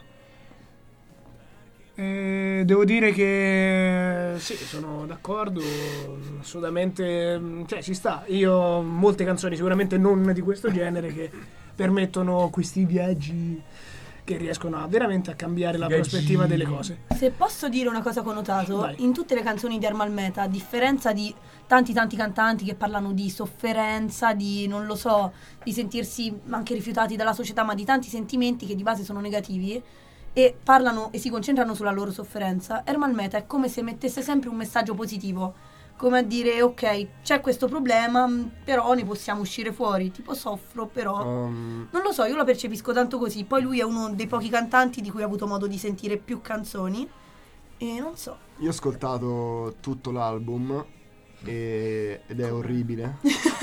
Devo dire che sì, sono d'accordo, assolutamente, cioè ci sta. Io ho molte canzoni sicuramente non di questo genere che permettono questi viaggi che riescono veramente a cambiare la prospettiva delle cose. Se posso dire una cosa connotato, vai. In tutte le canzoni di Ermal Meta, a differenza di tanti cantanti che parlano di sofferenza, di non lo so, di sentirsi anche rifiutati dalla società, ma di tanti sentimenti che di base sono negativi, e parlano e si concentrano sulla loro sofferenza, Ermal Meta è come se mettesse sempre un messaggio positivo, come a dire ok, c'è questo problema, però ne possiamo uscire fuori, tipo soffro, però non lo so, io la percepisco tanto così. Poi lui è uno dei pochi cantanti di cui ho avuto modo di sentire più canzoni e non so. Io ho ascoltato tutto l'album ed è orribile.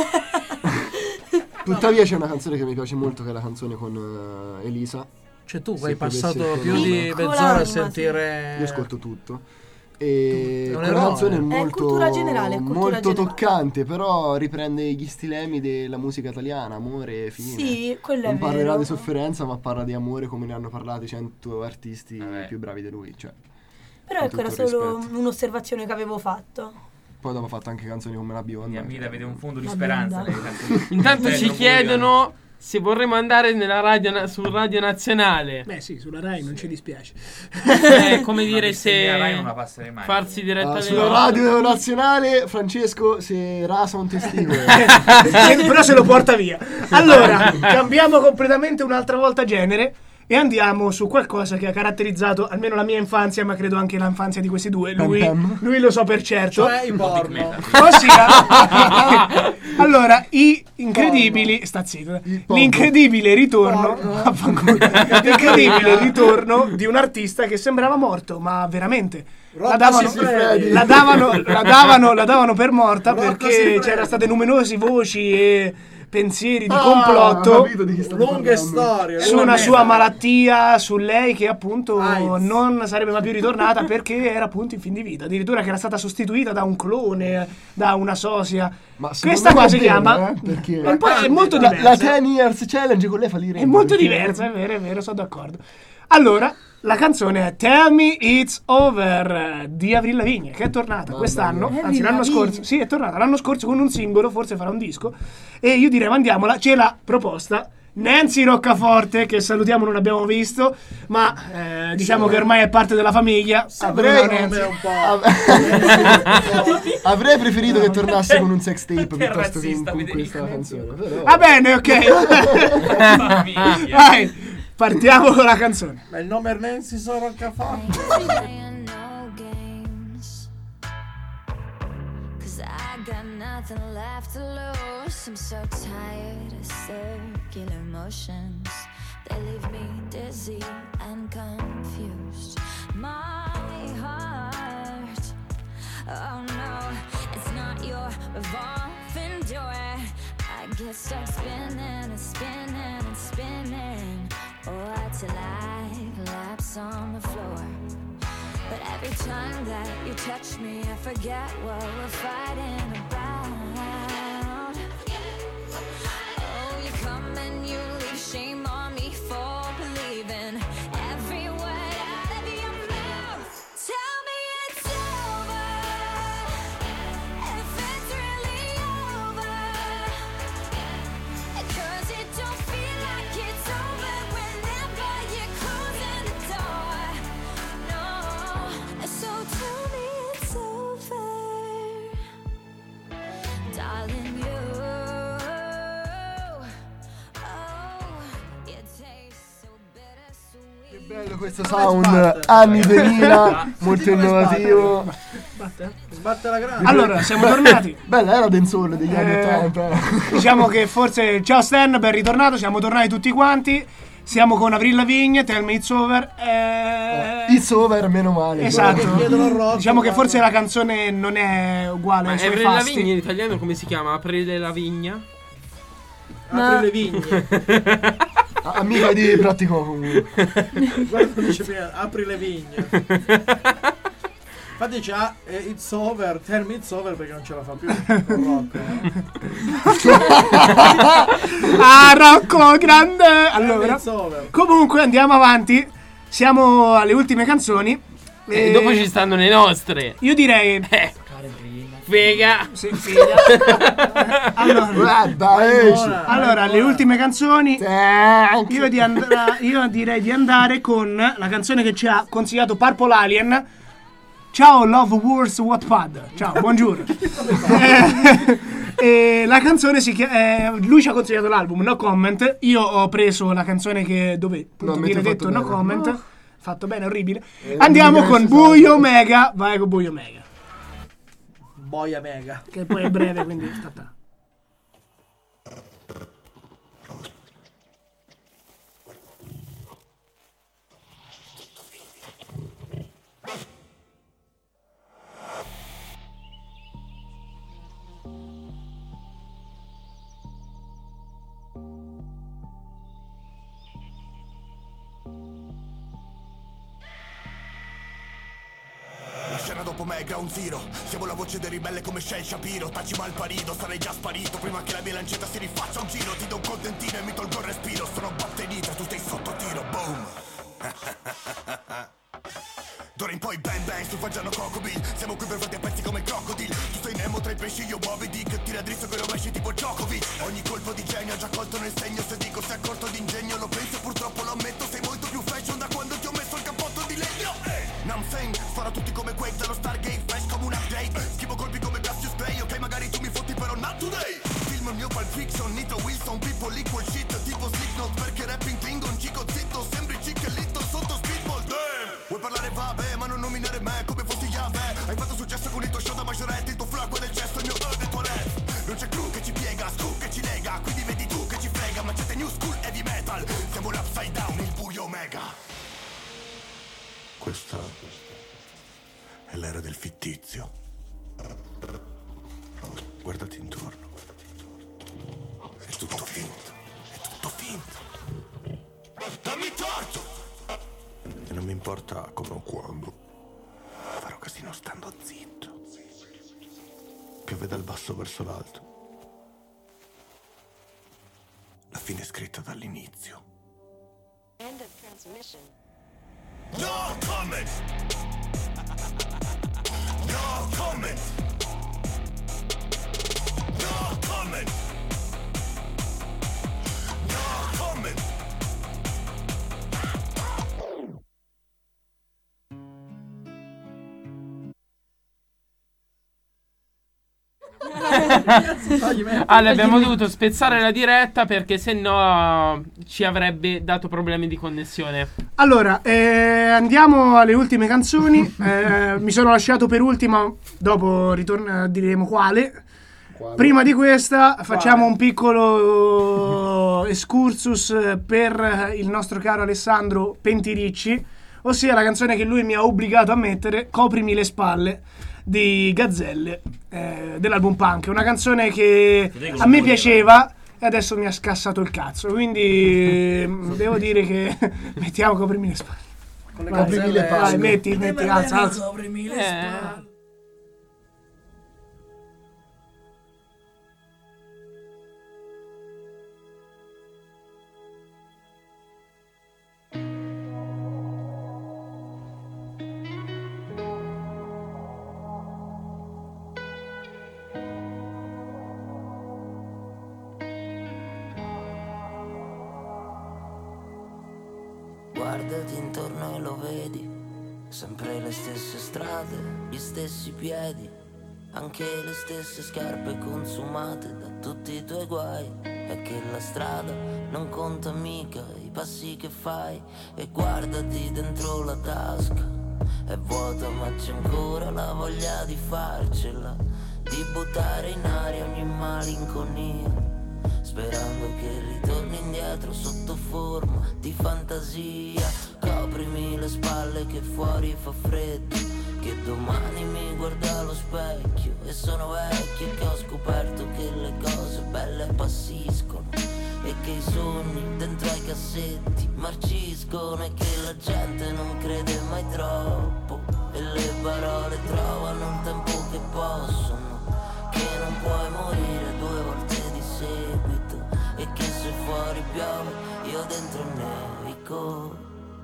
Tuttavia c'è una canzone che mi piace molto, che è la canzone con Elisa. Cioè tu hai passato più di mezz'ora a sentire. Io ascolto tutto. E quella canzone è molto generale, molto toccante, però riprende gli stilemi della musica italiana, amore, fine. Sì, quello non è parlerà vero. di sofferenza, ma parla di amore come ne hanno parlato 100 artisti più bravi di lui, cioè. Però ecco, era solo un'osservazione che avevo fatto. Poi dopo ha fatto anche canzoni come La Bionda. Mila vede un fondo di speranza. Intanto ci chiedono se vorremmo andare nella radio su Radio Nazionale. Beh sì, sulla Rai non ci dispiace. Come dire, se la Rai non la passerei mai. Farsi direttamente sulla Radio Nazionale, Francesco se rasa un testicolo. Però se lo porta via. Allora, cambiamo completamente un'altra volta genere e andiamo su qualcosa che ha caratterizzato almeno la mia infanzia, ma credo anche l'infanzia di questi due. Lui lo so per certo. Cioè i porno. Ossia, allora, i incredibili, sta zitto, l'incredibile ritorno l'incredibile ritorno di un artista che sembrava morto, ma veramente la davano per morta, perché c'erano state numerose voci e pensieri di complotto lunghe storie su una sua malattia, su lei che appunto non sarebbe mai più ritornata perché era appunto in fin di vita, addirittura che era stata sostituita da un clone, da una sosia. Ma questa qua si chiama perché è molto diversa. La 10 Years Challenge con lei fallire. È molto diversa, è vero, sono d'accordo. Allora, la canzone è Tell Me It's Over di Avril Lavigne, che è tornata quest'anno, anzi l'anno scorso. Sì, è tornata l'anno scorso con un singolo, forse farà un disco. E io direi mandiamola, ce l'ha proposta Nancy Roccaforte, che salutiamo, non abbiamo visto, ma diciamo che ormai è parte della famiglia. Avrei preferito che tornasse con un sex tape piuttosto che con questa canzone. Però... Va bene, ok. Vai. Partiamo con la canzone. Ma il nome è Nancy Roccaforte. Nothing left to lose. I'm so tired of circular motions. They leave me dizzy and confused. My heart, oh no, it's not your revolving door. I get stuck spinning and spinning and spinning, or till I collapse on the floor. But every time that you touch me, I forget what we're fighting about. Oh, you come and you leave, shame on me for believing every word out of your mouth. Tell me it's over, if it's really over, 'cause it don't feel like it's over whenever you're closing the door. So tell me it's over, darling. You, you taste so bittersweet. Che bello questo sound, anni 2000, molto innovativo. Sbatte la grande. Allora, siamo tornati. Bella, era dancehall degli anni 80. Diciamo che forse, ciao Stan, ben ritornato, siamo tornati tutti quanti. Siamo con Avril Lavigne, Tell Me It's Over. It's Over, meno male. Esatto. Diciamo che forse la canzone non è uguale ai suoi Avril fasti. Lavigne in italiano come si chiama? Aprile la vigna? Apri le vigne. Amica di Pratico comunque. Guarda, dice prima, apri le vigne. Infatti dice it's over, tell me it's over, perché non ce la fa più con Rocco. Rocco grande. Allora, comunque andiamo avanti. Siamo alle ultime canzoni e dopo ci stanno le nostre. Io direi Figa. Sì, figa. Allora, le ultime canzoni. Io direi di andare con la canzone che ci ha consigliato Purple Alien. Ciao Love Wars Wattpad. Ciao, buongiorno. La canzone si chiama. Lui ci ha consigliato l'album No Comment. Io ho preso la canzone che dove appunto viene detto No Comment. Fatto bene, orribile. Andiamo con Buio Mega. Vai con Buio Mega. Boia Mega. Che poi è breve, quindi sta. Dopo Mega un zero, siamo la voce del ribelle come Shell Shapiro. Taci mal parito, sarei già sparito prima che la mia lancetta si rifaccia un giro. Ti do un contentino e mi tolgo il respiro. Sono batterita, tu stai sotto tiro, boom. D'ora in poi bang bang, sto facendo Cocobill. Siamo qui per farti a pezzi come il crocodile. Tu sei Nemo tra i pesci, io Moby Dick. Tira dritto con i rovesci tipo Djokovic. Ogni colpo di genio ha già colto nel segno. Se dico sei accorto d'ingegno, lo penso purtroppo lo ammetto. Sei molto più fashion da quando ti ho messo il cappotto di legno. Namseng, farò tutti come Quake dallo Stargate. Fresh come un upgrade, schivo colpi come Cassius Clay. Ok, magari tu mi fotti però not today. Film il mio Pulp Fiction, Nitro Wilson, people equal shit. Tipo Slipknot, perché rapping Klingon. Cico zitto, sembri Chick e Little sotto Speedball. Damn, vuoi parlare vabbè, ma non nominare me come fossi Yahweh. Hai fatto successo con il tuo show da maggiorette. Il tuo flow è del gesto, il mio è toilette. Non c'è crew che ci piega, screw che ci lega. Quindi vedi tu che ci frega, ma c'è new school heavy metal. Siamo l'upside down, il buio mega. Questa è l'era del fittizio. Guardati intorno. tutto finto. È tutto finto. Dammi torto! E non mi importa come o quando. Farò casino stando zitto. Piove dal basso verso l'alto. La fine è scritta dall'inizio. End of transmission. No comment! No comment! No comment! No comment! Ale, abbiamo dovuto spezzare la diretta perché sennò ci avrebbe dato problemi di connessione. Allora, andiamo alle ultime canzoni. Mi sono lasciato per ultima, dopo diremo quale. Prima di questa facciamo un piccolo excursus per il nostro caro Alessandro Pentiricci, ossia la canzone che lui mi ha obbligato a mettere, Coprimi le spalle, di Gazzelle, dell'album Punk. Una canzone che a me piaceva e adesso mi ha scassato il cazzo, quindi devo dire che mettiamo Coprimi le spalle. Con le Coprimi le spalle, metti, alza. Coprimi le spalle. Guardati intorno e lo vedi, sempre le stesse strade, gli stessi piedi, anche le stesse scarpe consumate da tutti i tuoi guai. È che la strada non conta mica i passi che fai. E guardati dentro la tasca, è vuota ma c'è ancora la voglia di farcela, di buttare in aria ogni malinconia, sperando che ritorni indietro sotto forma di fantasia. Coprimi le spalle che fuori fa freddo, che domani mi guarda allo specchio e sono vecchio e che ho scoperto che le cose belle appassiscono e che i sogni dentro ai cassetti marciscono e che la gente non crede mai troppo e le parole trovano il tempo che possono, che non puoi morire 2 volte di seguito e che se fuori piove io dentro nevico.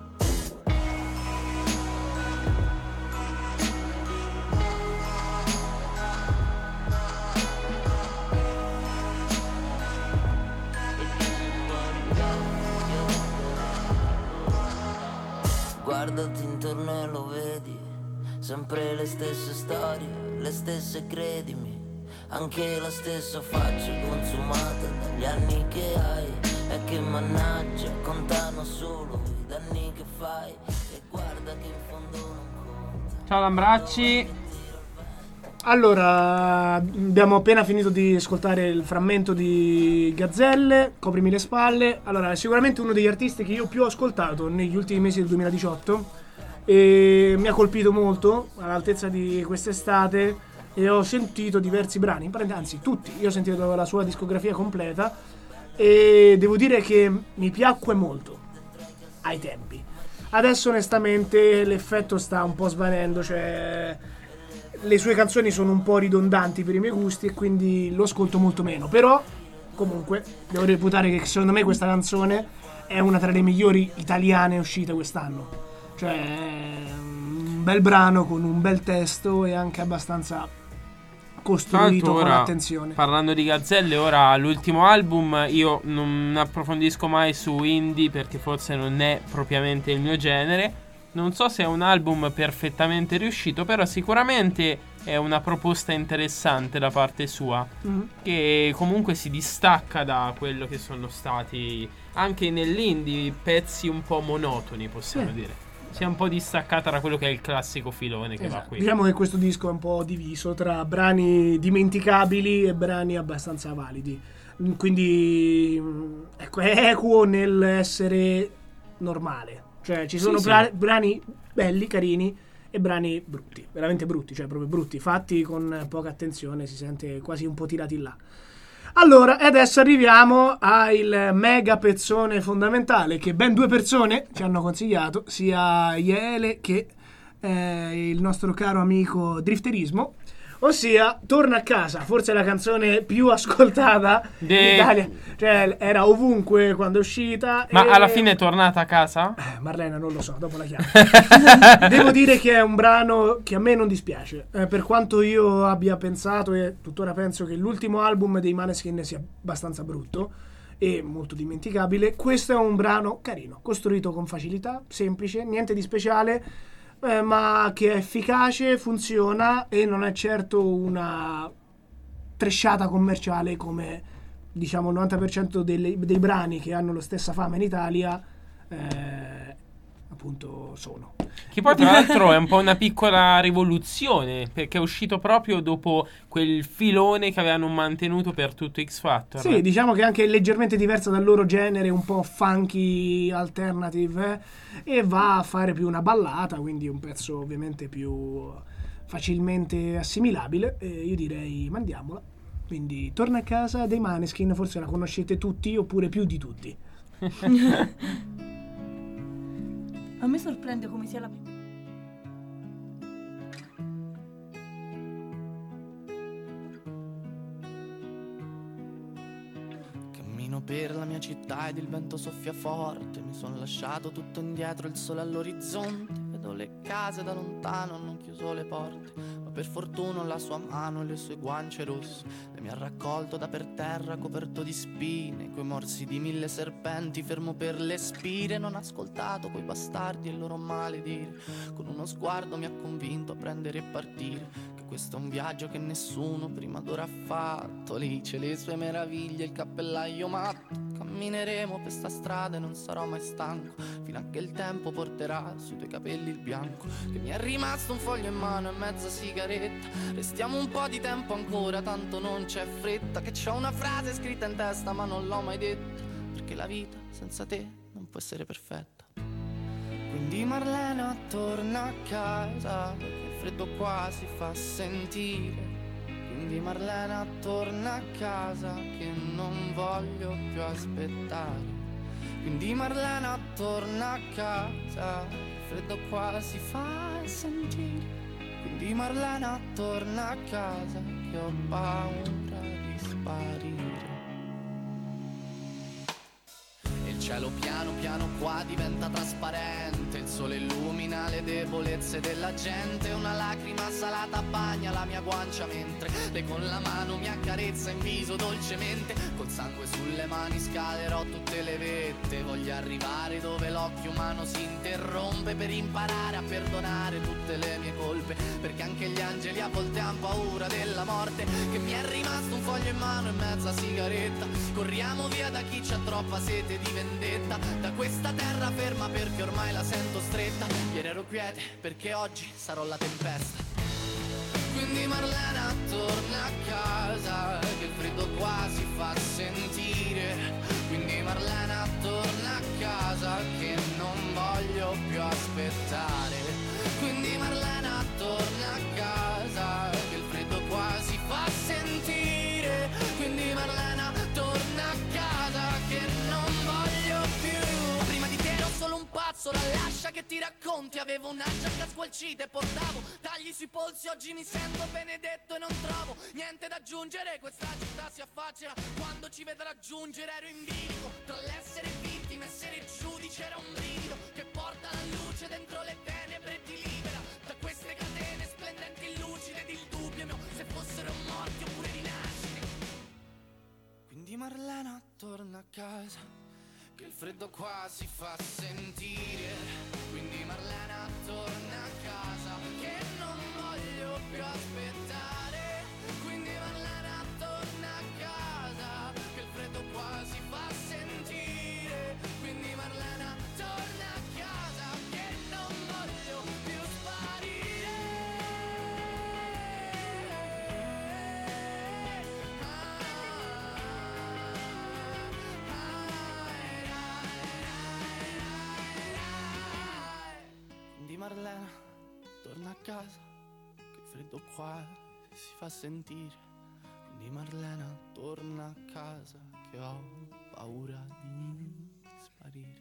Guardati intorno e lo vedi, sempre le stesse storie, le stesse credimi, anche la stessa faccia consumata dagli anni che hai. E che mannaggia, contano solo i danni che fai. E guarda che in fondo non conta. Ciao Lambracci. Allora, abbiamo appena finito di ascoltare il frammento di Gazzelle, Coprimi le spalle. Allora, è sicuramente uno degli artisti che io più ho ascoltato negli ultimi mesi del 2018 e mi ha colpito molto all'altezza di quest'estate e ho sentito diversi brani, anzi tutti. Io ho sentito la sua discografia completa e devo dire che mi piacque molto ai tempi. Adesso onestamente l'effetto sta un po' svanendo, cioè le sue canzoni sono un po' ridondanti per i miei gusti e quindi lo ascolto molto meno. Però comunque devo reputare che secondo me questa canzone è una tra le migliori italiane uscite quest'anno. Cioè un bel brano con un bel testo e anche abbastanza costruito con attenzione. Parlando di Gazzelle, ora l'ultimo album, io non approfondisco mai su indie perché forse non è propriamente il mio genere. Non so se è un album perfettamente riuscito, però sicuramente è una proposta interessante da parte sua, che comunque si distacca da quello che sono stati anche nell'indie pezzi un po' monotoni, possiamo dire. Si è un po' distaccata da quello che è il classico filone che va qui. Diciamo che questo disco è un po' diviso tra brani dimenticabili e brani abbastanza validi, quindi ecco, è equo nell'essere normale. Cioè ci sono brani belli, carini e brani brutti, veramente brutti, cioè proprio brutti, fatti con poca attenzione, si sente quasi un po' tirati là. Allora, e adesso arriviamo al mega pezzone fondamentale che ben 2 persone ci hanno consigliato, sia Iele che il nostro caro amico Drifterismo, ossia Torna a casa, forse la canzone più ascoltata in Italia, cioè era ovunque quando è uscita. Ma alla fine è tornata a casa? Marlena non lo so, dopo la chiamo. Devo dire che è un brano che a me non dispiace, per quanto io abbia pensato e tuttora penso che l'ultimo album dei Maneskin sia abbastanza brutto e molto dimenticabile. Questo è un brano carino, costruito con facilità, semplice, niente di speciale, ma che è efficace, funziona e non è certo una tresciata commerciale come diciamo il 90% dei brani che hanno la stessa fama in Italia appunto sono. Che poi tra l'altro è un po' una piccola rivoluzione, perché è uscito proprio dopo quel filone che avevano mantenuto per tutto X Factor. Sì, diciamo che è anche leggermente diverso dal loro genere, un po' funky alternative, e va a fare più una ballata, quindi un pezzo ovviamente più facilmente assimilabile, e io direi mandiamola. Quindi Torna a casa dei Maneskin, forse la conoscete tutti oppure più di tutti. A me sorprende come sia la Cammino per la mia città ed il vento soffia forte. Mi sono lasciato tutto indietro, il sole all'orizzonte. Vedo le case da lontano, hanno chiuso le porte, ma per fortuna ho la sua mano e le sue guance rosse. Lei mi ha raccolto da per terra coperto di spine, coi morsi di 1000 serpenti, fermo per le spire. Non ho ascoltato quei bastardi e il loro maledire. Con uno sguardo mi ha convinto a prendere e partire, che questo è un viaggio che nessuno prima d'ora ha fatto. Lì c'è le sue meraviglie, il cappellaio matto. Cammineremo per sta strada e non sarò mai stanco, fino a che il tempo porterà sui tuoi capelli il bianco. Che mi è rimasto un foglio in mano e mezza sigaretta. Restiamo un po' di tempo ancora, tanto non c'è fretta. Che c'ho una frase scritta in testa ma non l'ho mai detta, perché la vita senza te non può essere perfetta. Quindi Marlena torna a casa, che il freddo qua si fa sentire. Quindi Marlena torna a casa, che non voglio più aspettare. Quindi Marlena torna a casa, il freddo qua si fa sentire. Quindi Marlena torna a casa, che ho paura di sparire. E il cielo piano piano qua diventa trasparente, il sole illumina le debolezze della gente. Una lacrima salata bagna la mia guancia mentre lei con la mano mi accarezza in viso dolcemente. Col sangue sulle mani scalerò tutte le vette, voglio arrivare dove l'occhio umano si interrompe, per imparare a perdonare tutte le mie colpe, perché anche gli angeli a volte han paura della morte. Che mi è rimasto un foglio in mano e mezza sigaretta, corriamo via da chi c'ha troppa sete di vendetta, da questa terra ferma perché ormai la sento stretta. Ieri ero quiete perché oggi sarò la tempesta. Quindi Marlena torna a casa, che il freddo qua si fa sentire. Quindi Marlena torna a casa, che non voglio più aspettare. Quindi Marlena torna a casa, che il freddo qua si fa sentire. Quindi Marlena torna a casa, che non voglio più. Prima di te ero solo un pazzo, la lascia che ti racconti. Avevo una giacca squalcita e portavo tagli sui polsi. Oggi mi sento benedetto e non trovo niente da aggiungere. Questa città si affaccia quando ci vedo raggiungere. Ero in bilico tra l'essere vittima e essere giudice. Era un brivido che porta la luce dentro le tenebre e ti libera da queste catene splendenti e lucide. Ed il dubbio mio se fossero morti oppure rinascite. Quindi Marlena torna a casa, che il freddo qua si fa sentire. Quindi Marlena torna a casa, che non voglio più aspettare. Quindi Marlena torna a casa, che il freddo qua si fa sentire. Quindi Marlena torna a casa, che non voglio più sparire. Quindi Marlena torna a casa, che il freddo qua si fa sentire. di Marlena, torna a casa che ho paura di sparire.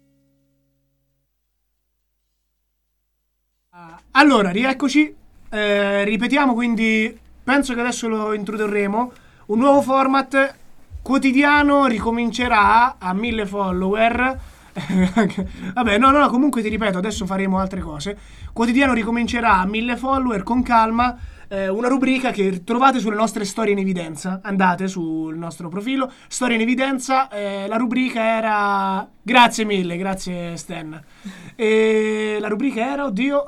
Allora, rieccoci. Ripetiamo, quindi penso che adesso lo introdurremo. Un nuovo format quotidiano ricomincerà a 1000 follower. Vabbè, no, comunque ti ripeto, adesso faremo altre cose. Quotidiano ricomincerà a 1000 follower con calma. Una rubrica che trovate sulle nostre storie in evidenza. Andate sul nostro profilo, storie in evidenza. La rubrica era... Grazie mille, grazie Stan. La rubrica era,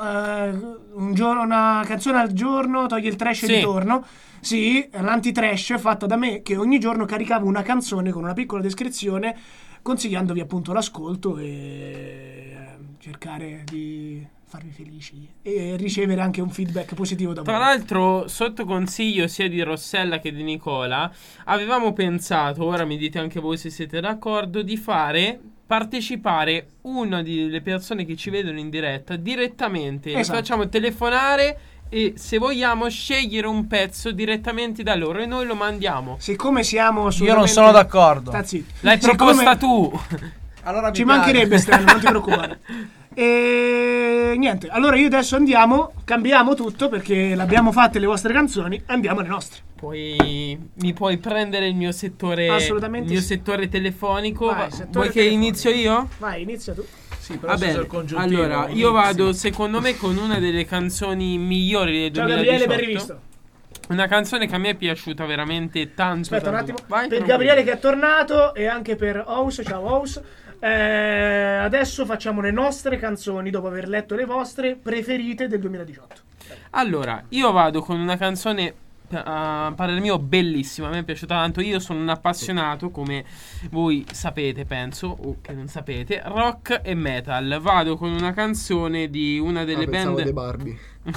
una canzone al giorno toglie il trash Sì. e ritorno. Sì, l'anti-trash fatta da me, che ogni giorno caricavo una canzone con una piccola descrizione, consigliandovi appunto l'ascolto e cercare di farvi felici e ricevere anche un feedback positivo da voi. Tra l'altro, sotto consiglio sia di Rossella che di Nicola, avevamo pensato, ora mi dite anche voi se siete d'accordo, di partecipare una delle persone che ci vedono in diretta direttamente. Esatto. Li facciamo telefonare e se vogliamo scegliere un pezzo direttamente da loro e noi lo mandiamo. Siccome siamo Io non sono d'accordo. Sta zitto. L'hai proposta tu. Allora Ci mancherebbe, Stan, non ti preoccupare. E niente, allora io adesso cambiamo tutto perché l'abbiamo fatte le vostre canzoni, andiamo alle nostre. Mi puoi prendere il mio settore, Assolutamente il mio sì. settore telefonico? Vai, settore Vuoi che telefonico. inizio io? Vai, inizia tu. Sì, però Va se usa il bene, congiuntivo, allora inizi. io vado secondo me con una delle canzoni migliori del Ciao 2018. Gabriele, ben rivisto. Una canzone che a me è piaciuta veramente tanto. Aspetta un tanto. attimo. Vai, Per tranquillo. Gabriele che è tornato e anche per Ous, ciao Ous. Adesso facciamo le nostre canzoni dopo aver letto le vostre preferite del 2018. Allora, io vado con una canzone a parer mio bellissima, a me è piaciuta tanto. Io sono un appassionato, come voi sapete, penso, o che non sapete, rock e metal. Vado con una canzone di una delle pensavo band dei Barbie.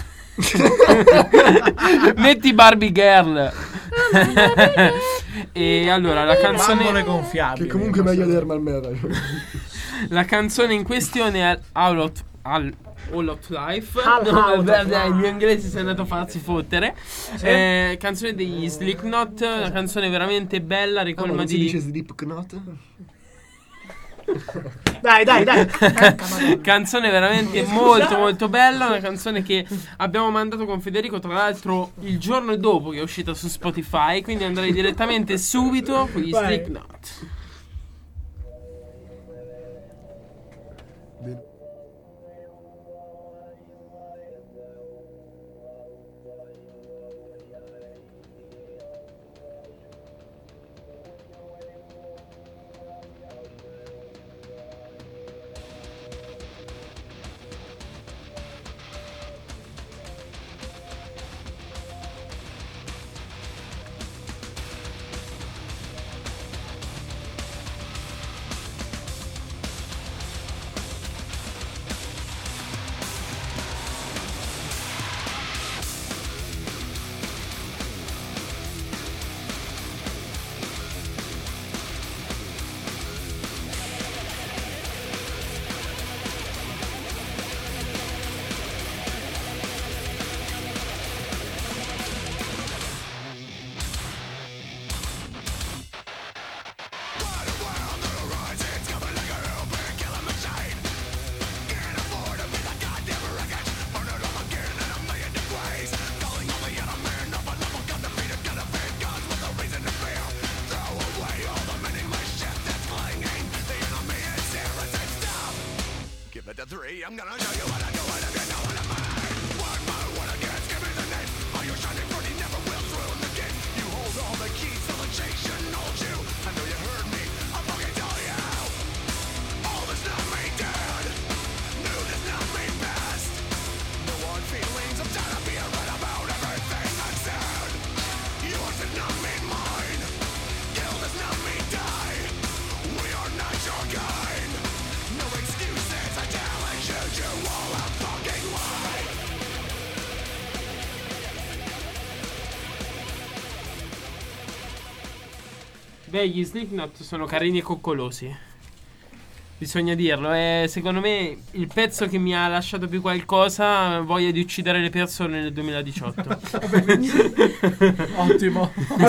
Metti Barbie Girl. E allora la canzone Bambole gonfiabili. Che comunque è meglio di Herman Metal. La canzone in questione è All of Life. Life. Il mio inglese si è andato a farsi fottere. Canzone degli Slipknot. Una canzone veramente bella, ricolma non si di dice Slipknot? Dai. canzone veramente molto molto bella. Una canzone che abbiamo mandato con Federico, tra l'altro il giorno dopo che è uscita su Spotify. Quindi andrei direttamente subito con gli Vai. Slipknot. I'm gonna show you what I do, and if you know what I mean. One more, one against, give me the name. Are you shining pretty, never will through the game. You hold all the keys, so the chain shouldn't hold you. I know you heard me, I'll fucking tell you. All this not me dead, new this not me best. No hard feelings, I'm tired of being right about everything I said. Yours does not mean mine, kill does not mean die. We are not your kind. No excuses, I challenge you to all a fucking life. Beh, gli Slipknot sono carini e coccolosi. Bisogna dirlo, è secondo me il pezzo che mi ha lasciato più qualcosa, Voglia di uccidere le persone nel 2018. Ottimo.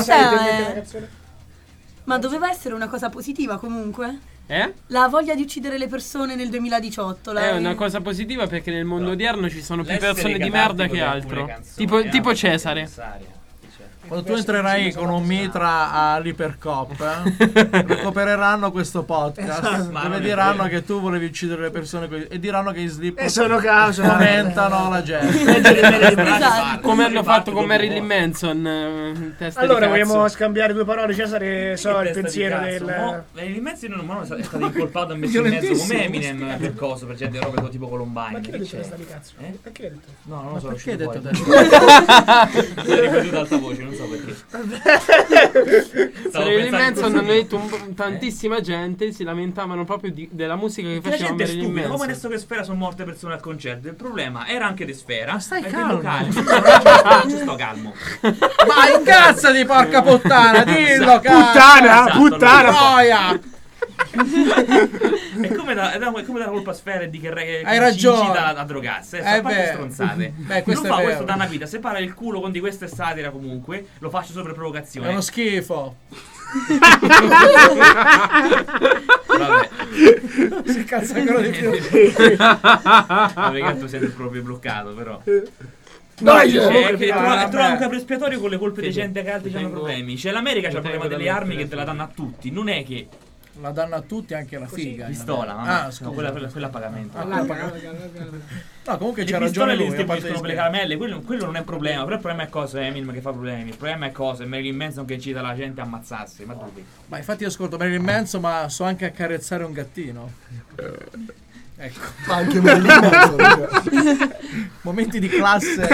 Ma doveva essere una cosa positiva comunque? Eh? La voglia di uccidere le persone nel 2018 È una cosa positiva perché nel mondo odierno ci sono più persone di catartico merda che di altro. canzoni, Tipo Cesare. necessarie. Quando tu entrerai con un mitra all'Ipercop, recupereranno questo podcast dove diranno che tu volevi uccidere le persone e diranno che i slip sono causa fomentano la gente. Come hanno fatto con Marilyn Manson. Testa allora di vogliamo cazzo. scambiare due parole, Cesare? So il pensiero del... Marilyn Manson non è stato incolpato e messo in mezzo come Eminem per coso, per gente roba tipo Columbine. Ma chi ha detto testa di cazzo? Perché hai detto? No, non lo so. Perché hai detto Mi è ripetuto ad alta voce, non so perché. Marilyn Manson hanno detto tantissima gente si lamentavano proprio della musica che La faceva gente è Marilyn stupida, come Manson. adesso che Sfera sono morte persone al concerto. Il problema era anche di Sfera. Ma stai calmo. Non ci sto calmo. Ma incazzati, porca puttana, dillo, Puttana! Troia! È come la colpa a Sfera di che hai ragione incita a drogarsi. A parte stronzate. Beh, questo non fa è questo vero. da una vita. Se parla il culo con di questa è satira comunque, lo faccio sopra provocazione. È uno schifo. Vabbè. Si cazza ancora di più. Vabbè, tu sei proprio bloccato, però. Dai, trova un capro espiatorio con le colpe di gente che altri hanno problemi. Cioè l'America c'ha il problema delle armi che te la danno a tutti. Non è che la danno a tutti, anche la figa. Pistola, ma ah, scusa. no, quella a pagamento. No, comunque c'ha ragione lui. Le distribuiscono le caramelle, quello non è un problema. Però il problema è cosa è Eminem che fa problemi. Il problema è cosa è Marilyn Manson che incita la gente a ammazzarsi. Ma dove? Ma infatti io ascolto Marilyn Manson, ma so anche accarezzare un gattino. Ecco. Ma anche Marilyn Manson. Momenti di classe.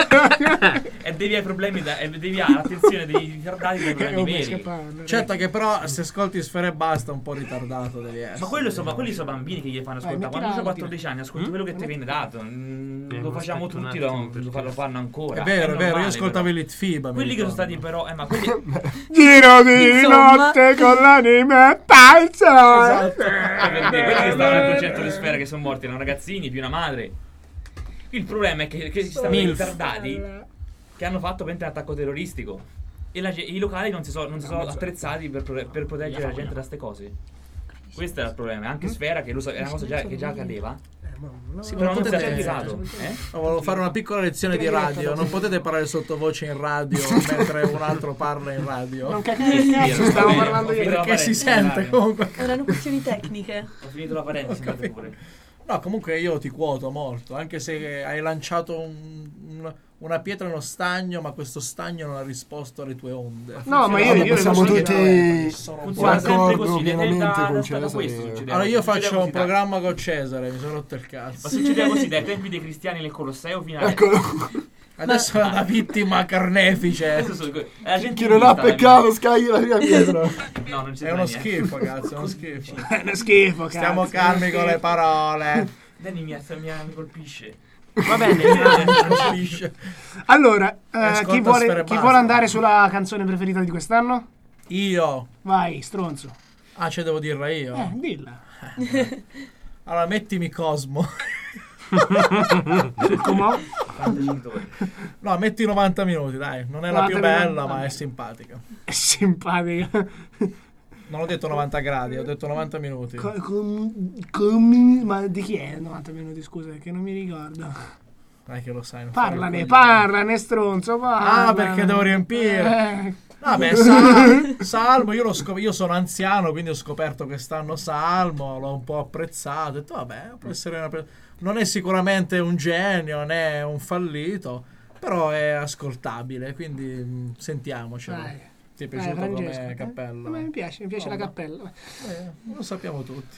E devi avere problemi e devi avere l'attenzione dei ritardati dei problemi veri. Certo che però se ascolti Sfera e Basta un po' ritardato devi essere. Ma quelli sono bambini che gli fanno ascoltare. Quando ho 14 anni ascolto quello che ti viene dato. Lo facciamo tutti, lo fanno ancora. È vero, io ascoltavo i Litfiba. Quelli che sono stati però ma quelli Giro di notte con l'anima palza. quelli che stavano al concerto di Sfera che sono morti erano ragazzini più una madre. Il problema è che ci stanno dei ritardati che hanno fatto un attacco terroristico e i locali non si sono attrezzati per proteggere la gente da ste cose. Questo era il problema. Anche Sfera che è una cosa che già accadeva. Sì, però non non si è potete attrezzato. Volevo fare una piccola lezione di radio. Non potete parlare sottovoce in radio mentre un altro parla in radio. Non cazzo, stavo parlando io. Perché si sente comunque. Erano questioni tecniche. Ho finito la parentesi pure. No, comunque io ti quoto molto, anche se hai lanciato una pietra in uno stagno, ma questo stagno non ha risposto alle tue onde. No, ma io siamo tutti funziona sempre così, pienamente con Cesare. Allora io faccio un programma con Cesare, mi sono rotto il cazzo. Ma succedeva così dai tempi dei cristiani nel Colosseo fino a Adesso è una vittima carnefice. Chi non ha peccato scagli la prima pietra. No, non c'è È uno schifo, cazzo, è uno schifo. È uno schifo, cazzo. Stiamo calmi con le parole. Danny mi colpisce. Va bene. Allora, chi vuole andare sulla canzone preferita di quest'anno? Io. Vai, stronzo. Ah, ce devo dirla io? Dilla. Allora, mettimi Cosmo. Come? No, metti 90 minuti, dai. Non è la più bella, ma è simpatica. È simpatica. Non ho detto 90 gradi, ho detto 90 minuti. Ma di chi è 90 minuti, scusa, che non mi ricordo. Dai che lo sai. Parlane, stronzo, parlane. Ah, perché devo riempire. Vabbè, Salmo, io sono anziano, quindi ho scoperto quest'anno Salmo, l'ho un po' apprezzato, ho detto vabbè, può essere non è sicuramente un genio, non è un fallito, però è ascoltabile, quindi sentiamocelo. Dai. Ti è piaciuto come cappella? Mi piace la cappella. Lo sappiamo tutti.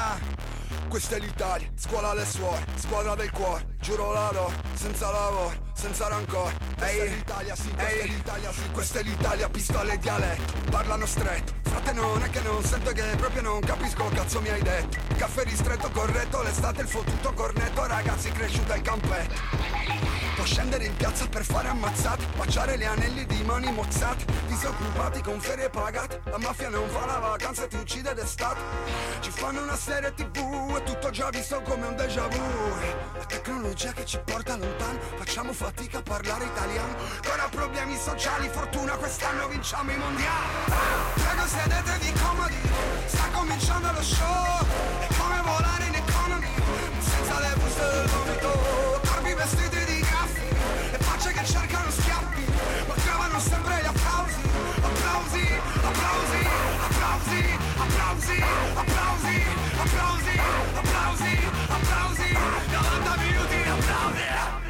Questa è l'Italia, scuola alle suore, squadra del cuore, giuro la do, senza lavoro, senza rancore. Ehi, l'Italia, sì, questa è l'Italia, pistole e dialetto, parlano stretto. Frate, non è che non sento, che proprio non capisco, cazzo mi hai detto. Caffè ristretto, corretto, l'estate il fottuto cornetto, ragazzi cresciuta il campetto. Può scendere in piazza per fare ammazzate, baciare gli anelli di mani mozzate, disoccupati con ferie pagate. La mafia non fa la vacanza e ti uccide d'estate. Ci fanno una serie TV e tutto già visto come un déjà vu. La tecnologia che ci porta lontano, facciamo fatica a parlare italiano. Ancora problemi sociali, fortuna quest'anno vinciamo i mondiali. Prego sedetevi comodi, sta cominciando lo show. È come volare in economy, senza le buste del vomito. Corpi vestiti di graffi e facce che cercano schiaffi, ma trovano sempre gli applausi. Applausi, applausi, applausi, applausi, applausi, applausi, applausi, applausi, 90 minuti di applausi.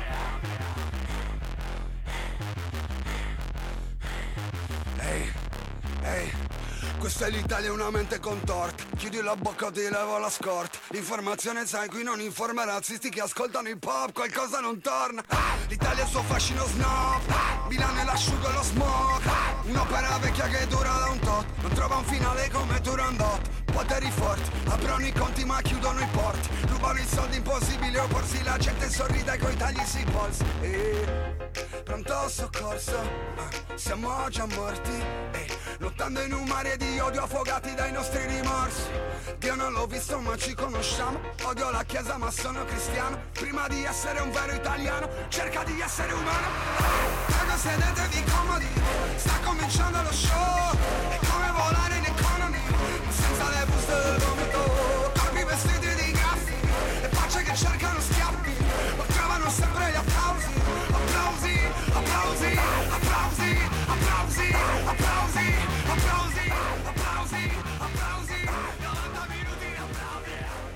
Ehi, ehi, questa è l'Italia, una mente contorta. Chiudi la bocca, ti levo la scorta. L'informazione sai, qui non informa razzisti che ascoltano hip hop, qualcosa non torna. L'Italia è il suo fascino snob, Milano è l'asciugo e lo smoke. Un'opera vecchia che dura da un tot, non trova un finale come Turandot. Poteri forti, aprono i conti ma chiudono i porti. Rubano i soldi, impossibile opporsi, la gente sorride coi tagli sui polsi. Pronto soccorso, siamo già morti, lottando in un mare di odio, affogati dai nostri rimorsi. Dio non l'ho visto ma ci conosciamo, odio la chiesa ma sono cristiano. Prima di essere un vero italiano, cerca di essere umano. Prego sedetevi comodi, sta cominciando lo show. È come volare in economy, senza le buste del vomito. Corpi vestiti di graffi e facce che cercano schiaffi, ma trovano sempre gli applausi. Applausi, applausi, applausi, applausi, applausi, applausi, applausi, applausi, 90 minuti di applausi.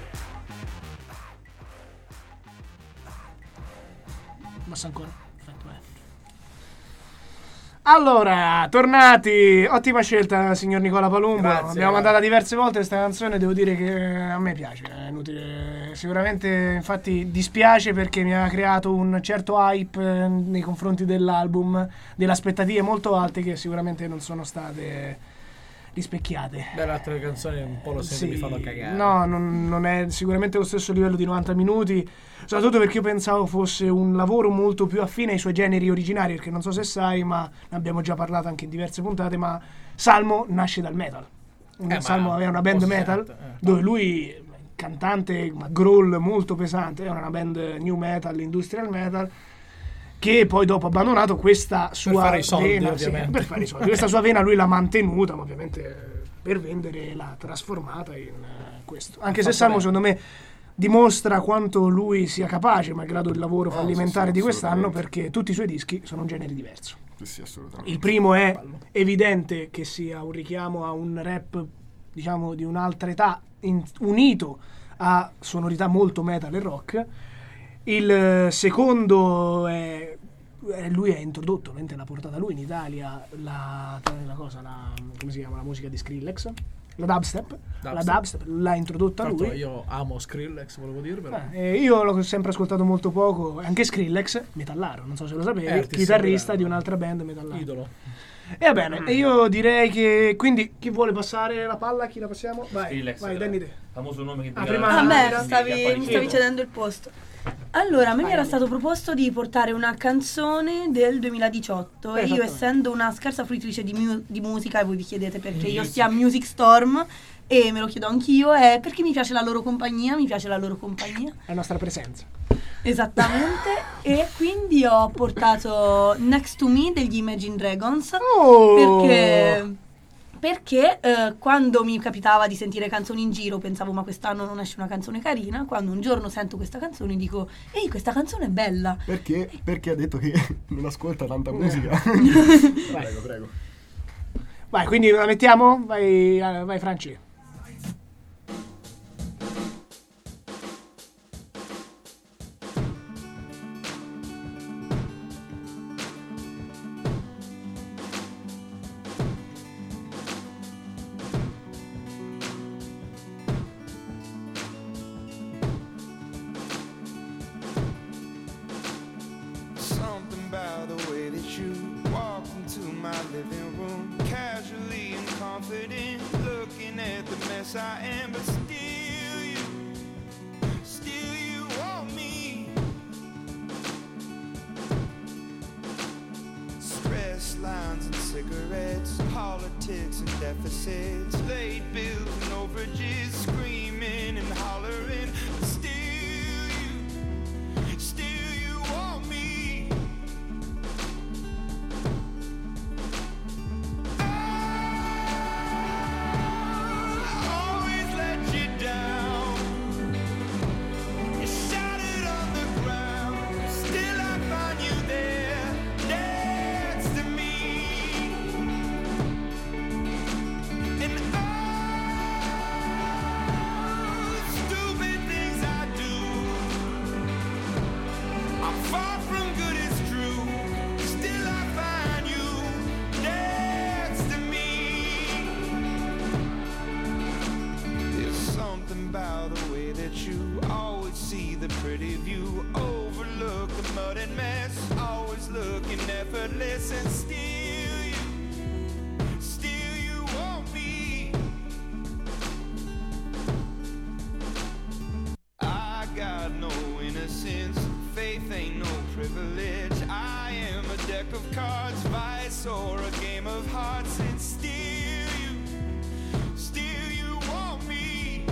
Basta ancora. Perfetto, Allora, tornati. Ottima scelta, signor Nicola Palumbo. Grazie, Abbiamo mandata diverse volte questa canzone, devo dire che a me piace, è inutile. Sicuramente, infatti, dispiace perché mi ha creato un certo hype nei confronti dell'album, delle aspettative molto alte che sicuramente non sono state rispecchiate. Beh, le altre canzoni un po' lo sento, mi fanno cagare. No, non è sicuramente lo stesso livello di 90 minuti, soprattutto perché io pensavo fosse un lavoro molto più affine ai suoi generi originari, perché non so se sai, ma ne abbiamo già parlato anche in diverse puntate, ma Salmo nasce dal metal. Salmo aveva una band metal, dove lui, cantante, ma growl molto pesante, era una band new metal, industrial metal, che poi dopo ha abbandonato questa sua per fare i soldi, vena, ovviamente. per fare i soldi. Questa sua vena lui l'ha mantenuta, ma ovviamente per vendere l'ha trasformata in questo. Anche se Salmo, secondo me, dimostra quanto lui sia capace, malgrado il lavoro fallimentare di quest'anno, perché tutti i suoi dischi sono un genere diverso. Sì, assolutamente. Il primo è evidente che sia un richiamo a un rap, diciamo, di un'altra età, unito a sonorità molto metal e rock. Il secondo è lui ha introdotto, l'ha portata lui in Italia come si chiama, la musica di Skrillex, la dubstep. La dubstep l'ha introdotta Tanto lui. io amo Skrillex, volevo dirvelo. Io l'ho sempre ascoltato molto poco, anche Skrillex, metallaro, non so se lo sapevi, chitarrista di un'altra band metallaro. Idolo. E va bene, io direi che quindi chi vuole passare la palla, chi la passiamo? Vai, Skrillex, vai, Danny te. Famoso nome che prima mi stavi cedendo il posto. Allora, a me mi era stato proposto di portare una canzone del 2018 e io, essendo una scarsa fruitrice di musica, e voi vi chiedete perché io stia a Music Storm, e me lo chiedo anch'io, è perché mi piace la loro compagnia, La nostra presenza. Esattamente, e quindi ho portato Next to Me degli Imagine Dragons, perché quando mi capitava di sentire canzoni in giro pensavo ma quest'anno non esce una canzone carina. Quando un giorno sento questa canzone dico ehi, questa canzone è bella. Perché ha detto che non ascolta tanta musica. Prego. Vai, quindi la mettiamo? Vai Franci. Some yes I am, but still you want me. Stress lines and cigarettes, politics and deficits, late bills and overages, screaming and hollering, but still you want me. Always let you down. You shattered on the ground, still I find you there next to me. And all the stupid things I do, I'm far from good, it's true. Still I find you next to me. There's something about the way that you always see the pretty view, overlook the mud and mess, always looking effortless, and still you want me. I got no innocence, faith ain't no privilege. I am a deck of cards, vice or a game of hearts, and still you want me.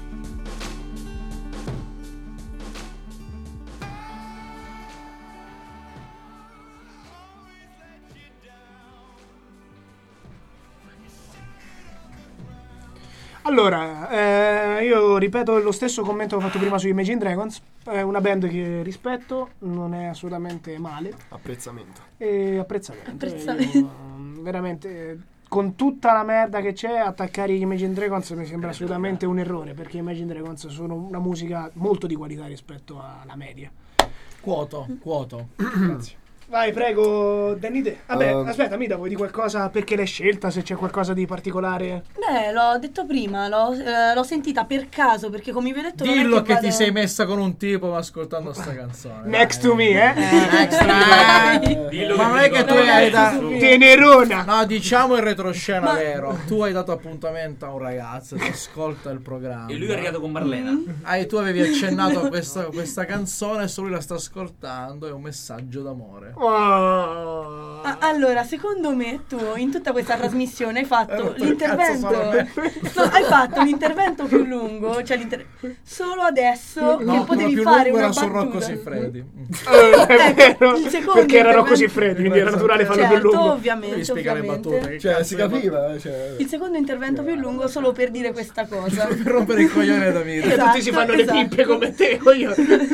Allora, io ripeto lo stesso commento che ho fatto prima su Imagine Dragons. È una band che rispetto, non è assolutamente male. Apprezzamento. E apprezzamento. Io, veramente, con tutta la merda che c'è, attaccare gli Imagine Dragons mi sembra assolutamente un errore, perché i Imagine Dragons sono una musica molto di qualità rispetto alla media. Quoto. Grazie. Vai, prego, Danny De. Vabbè, aspetta, Mida, vuoi dire qualcosa perché l'hai scelta, se c'è qualcosa di particolare? L'ho detto prima, l'ho sentita per caso, perché come vi ho detto... Dillo non è che ti sei messa con un tipo ascoltando sta canzone. Next to me, Next to me. Dillo Ma che non ti è che tu ricordo hai adesso. dato... Tenerona! No, diciamo il retroscena vero. Tu hai dato appuntamento a un ragazzo che ascolta il programma. E lui è arrivato con Marlena. Tu avevi accennato a questa canzone e solo lui la sta ascoltando. È un messaggio d'amore. Allora, secondo me tu in tutta questa trasmissione hai fatto l'intervento. Hai fatto l'intervento più lungo, cioè solo adesso che potevi fare una su battuta. Rocco Siffredi. È vero, il secondo perché era Rocco intervento- Siffredi, quindi era naturale farlo più Certo, lungo. ovviamente, Devi spiegare le ovviamente. battute. Cioè, si capiva. Cioè. Il secondo intervento più lungo solo per dire questa cosa. Per rompere il coglione da Mira. Esatto, Tutti si fanno le esatto. pippe come te, coglione.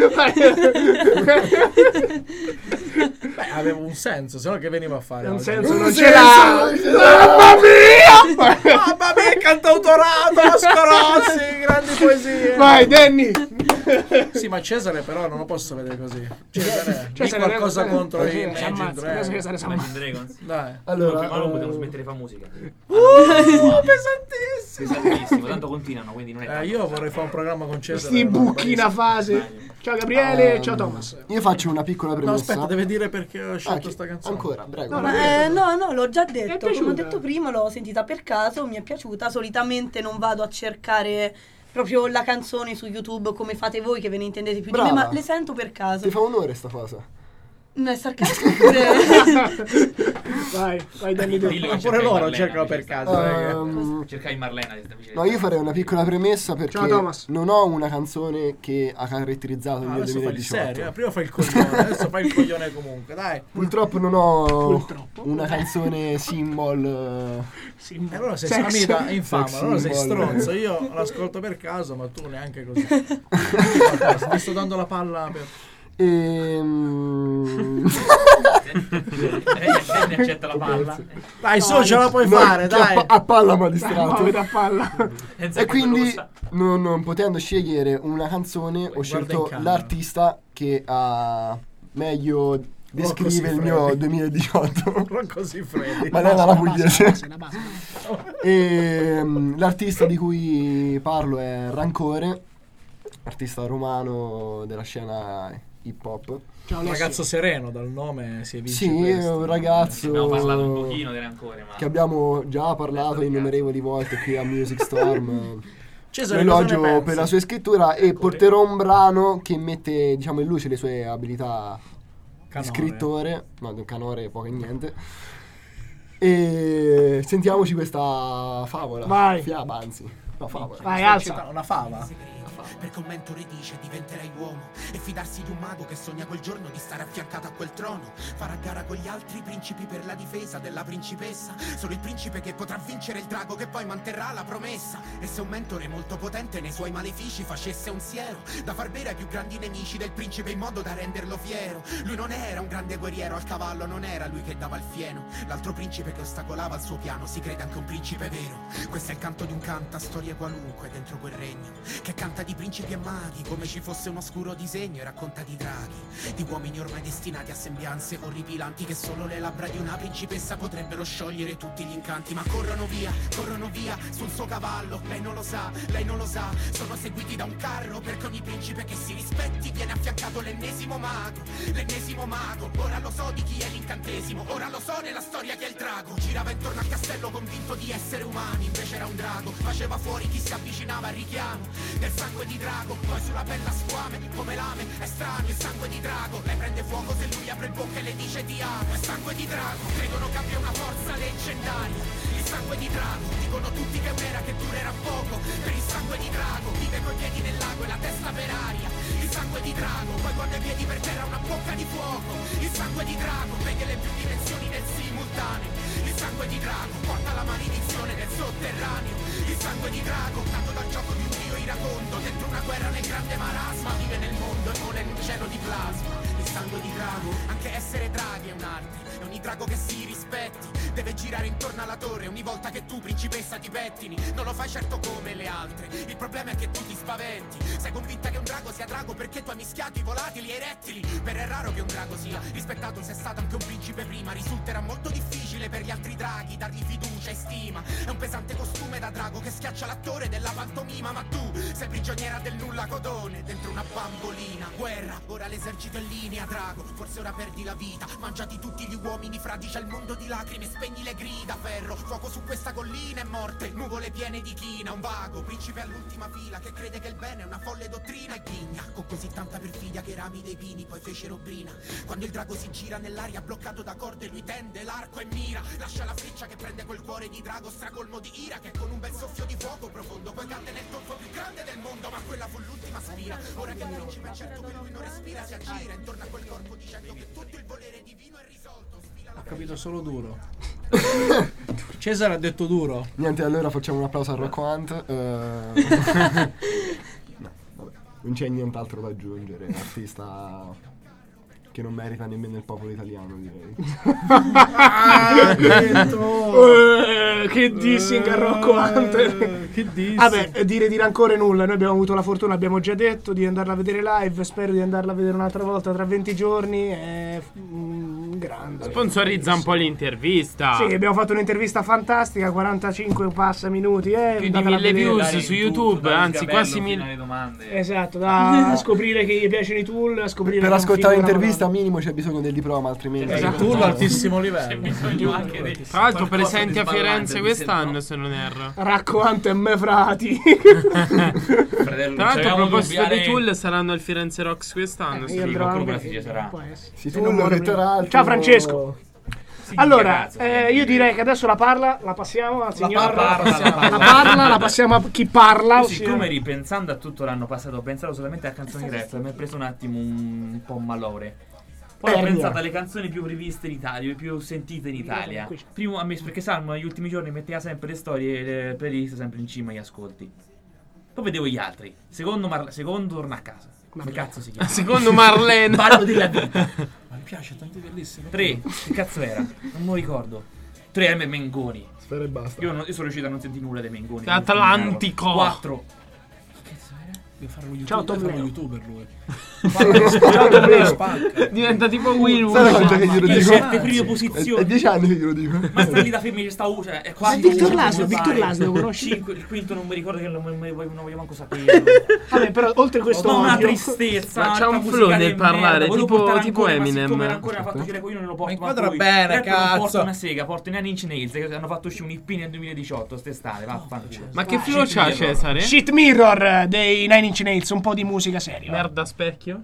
Beh, aveva un senso, se no che veniva a fare? Un oggi? senso non ce l'ha. Mamma mia! Mamma mia, cantautorato, Ascolossi, grandi poesie. Vai, Danny. Sì, ma Cesare però non lo posso vedere così. Cesare, di Cesare, qualcosa Cesare, contro Cesare, i si Imagine ammazza, Dragons. Cesare si ammazza. Imagine Dragons. Dai. Allora, Ma non potevamo smettere di fare musica. Pesantissimo. Pesantissimo, tanto continuano, quindi non è tanto. Io vorrei fare un programma con Cesare. Sti buchi in fase. Ciao Gabriele, ciao Thomas. Io faccio una piccola No, premessa. aspetta, deve dire perché ho scelto sta canzone. Ancora, prego. No, l'ho già È detto. piaciuta? Come ho detto prima, l'ho sentita per caso, mi è piaciuta. Solitamente non vado a cercare proprio la canzone su YouTube come fate voi che ve ne intendete più di me, Brava. ma le sento per caso. Ti fa onore sta cosa. Non è sarcastico oppure... Vai Danny De. Dillo che Pure cercai loro Marlena, cercano per dice. caso. Cercai Marlena. No, io farei una piccola premessa perché Ciao, Thomas. non ho una canzone che ha caratterizzato il mio Adesso fai il 2018. serio, prima fai il coglione, adesso fai il coglione comunque, dai. Purtroppo non ho Purtroppo. una canzone symbol. Sì, E allora sei sex. Samita, infame, Sex allora sei symbol. stronzo. Io l'ascolto per caso, ma tu neanche così. Ti sto dando la palla per... Ne accetta la palla. Dai, su, ce la puoi fare, dai. A palla mi ha Muove distratto. da palla. E quindi, non potendo scegliere una canzone, ho scelto camera. l'artista che ha meglio descrive il mio 2018. Non così freddi. Ma lei la pugliese. Basta. E l'artista di cui parlo è Rancore, artista romano della scena hip hop. Ciao, un ragazzo sereno dal nome si evince. Sì, è un ragazzo. Abbiamo parlato un pochino delle Rancore, ma che abbiamo già parlato innumerevoli volte qui a Music Storm. Cesare, elogio per la sua scrittura e porterò un brano che mette, diciamo, in luce le sue abilità di scrittore. No, canore poco e niente. E sentiamoci questa favola. Vai. Fiaba, anzi. No, favola. Vai, alza. Una fava. Perché un mentore dice diventerai uomo e fidarsi di un mago che sogna quel giorno di stare affiancato a quel trono. Farà gara con gli altri principi per la difesa della principessa. Solo il principe che potrà vincere il drago che poi manterrà la promessa. E se un mentore molto potente nei suoi malefici facesse un siero da far bere ai più grandi nemici del principe in modo da renderlo fiero. Lui non era un grande guerriero al cavallo, non era lui che dava il fieno. L'altro principe che ostacolava il suo piano si crede anche un principe vero. Questo è il canto di un canta storie qualunque dentro quel regno, che canta di principi e maghi come ci fosse un oscuro disegno e racconta di draghi, di uomini ormai destinati a sembianze orripilanti che solo le labbra di una principessa potrebbero sciogliere tutti gli incanti. Ma corrono via sul suo cavallo. Lei non lo sa, lei non lo sa, sono seguiti da un carro, perché ogni principe che si rispetti viene affiancato l'ennesimo mago. L'ennesimo mago, ora lo so di chi è l'incantesimo, ora lo so nella storia chi è il drago. Girava intorno al castello convinto di essere umani, invece era un drago. Faceva fuori chi si avvicinava al richiamo del sangue di drago, poi sulla pelle a squame come lame. È strano il sangue di drago, lei prende fuoco se lui apre bocca e le dice ti amo. È sangue di drago, credono che abbia una forza leggendaria. Il sangue di drago, dicono tutti che è un'era che durerà poco. Per il sangue di drago, vive coi piedi nel lago e la testa per aria. Il sangue di drago, poi quando i piedi per terra una bocca di fuoco. Il sangue di drago, vede le più dimensioni nel simultaneo. Il sangue di drago, porta la maledizione del sotterraneo. Il sangue di drago, nato dal gioco di un dio iracondo, dentro una guerra nel grande marasma, vive nel mondo e vola in un cielo di plasma. Il sangue di drago, anche essere draghi è un'arte. E ogni drago che si rispetti deve girare intorno alla torre ogni volta che tu, principessa, ti pettini. Non lo fai certo come le altre, il problema è che tu ti spaventi. Sei convinta che un drago sia drago perché tu hai mischiato i volatili e i rettili. Per è raro che un drago sia rispettato se è stato anche un principe prima. Risulterà molto difficile per gli altri draghi dargli fiducia e stima. È un pesante costume da drago che schiaccia l'attore della pantomima. Ma tu sei prigioniera del nulla codone dentro una bambolina. Guerra, ora l'esercito è in linea, drago. Forse ora perdi la vita, mangiati tutti gli uomini fradici al mondo di lacrime. Spegni le grida, ferro, fuoco su questa collina e morte. Nuvole piene di china, un vago principe all'ultima fila che crede che il bene è una folle dottrina e ghigna con così tanta perfidia che i rami dei pini poi fecero brina. Quando il drago si gira nell'aria bloccato da corde, lui tende l'arco e mira. Lascia la freccia che prende quel cuore di drago stracolmo di ira, che con un bel soffio di fuoco profondo poi cade nel tonfo più grande del mondo. Ma quella fu l'ultima spira. Ora che il principe è certo che lui non respira, si aggira intorno a quel corpo dicendo che tutto il volere divino è risolto. Ho capito solo duro. Cesare ha detto duro. Niente, allora facciamo un applauso a Rocco Hunt. No, vabbè, non c'è nient'altro da aggiungere. Artista che non merita nemmeno il popolo italiano, direi. Che dissing a Rocco Hunter. Che dissing. Vabbè, dire ancora nulla. Noi abbiamo avuto la fortuna, abbiamo già detto, di andarla a vedere live. Spero di andarla a vedere un'altra volta tra 20 giorni. È grande. Sponsorizza un po' l'intervista. Sì, abbiamo fatto un'intervista fantastica, 45 passa minuti. Più di 1000 views su YouTube, anzi quasi 1000 domande. Esatto, da scoprire che gli piacciono i tool, a scoprire per che ascoltare l'intervista minimo c'è bisogno del diploma, altrimenti esatto. Tool altissimo livello. C'è bisogno anche di tra l'altro presenti a Firenze quest'anno, se non erro. Racconta e me frati. Tra l'altro a proposito dei Tool saranno al Firenze Rocks quest'anno. Sì, qualcuno si ci sarà. Ciao Francesco. Allora, io direi che adesso la passiamo al signor. La passiamo a chi parla. Io, siccome ripensando a tutto l'anno passato ho pensato solamente a canzoni rap, mi è preso un attimo un po' malore. Poi ho pensato alle canzoni più riviste in Italia, più sentite in Italia. Primo a me, perché Salmo negli ultimi giorni metteva sempre le storie e le playlist sempre in cima agli ascolti. Poi vedevo gli altri. Secondo torna a casa. Come cazzo si chiama? Secondo Marlene. Ballo della vita. Ma mi piace, tanto bellissimo. 3. Che cazzo era? Non me lo ricordo. 3 Mengoni. Sfera e basta. Io sono riuscito a non sentire nulla dei Mengoni. Atlantico. 4. Ciao Tom Leo. youtuber lui. Ciao Tom Leo. Diventa tipo Will in certe prime posizioni. È 10 anni che glielo dico. Ma sta lì da fermi ci sta cioè, è quasi Victor Laszlo, conosci? Il quinto non mi ricordo che non voglio manco sapere. Vabbè, però oltre questo Ma una odio- tristezza. Ma c'ha un flow nel parlare, tipo Eminem. Come ancora ha fatto uscire io non lo porto. Ma inquadra bene, cazzo. Porto una sega, porto i Nine Inch Nails che hanno fatto uscire un EP nel 2018 st'estate, vaffanculo. Ma che flow c'ha Cesare? Shit Mirror dei Nine Inch Nails, un po' di musica seria. Merda specchio?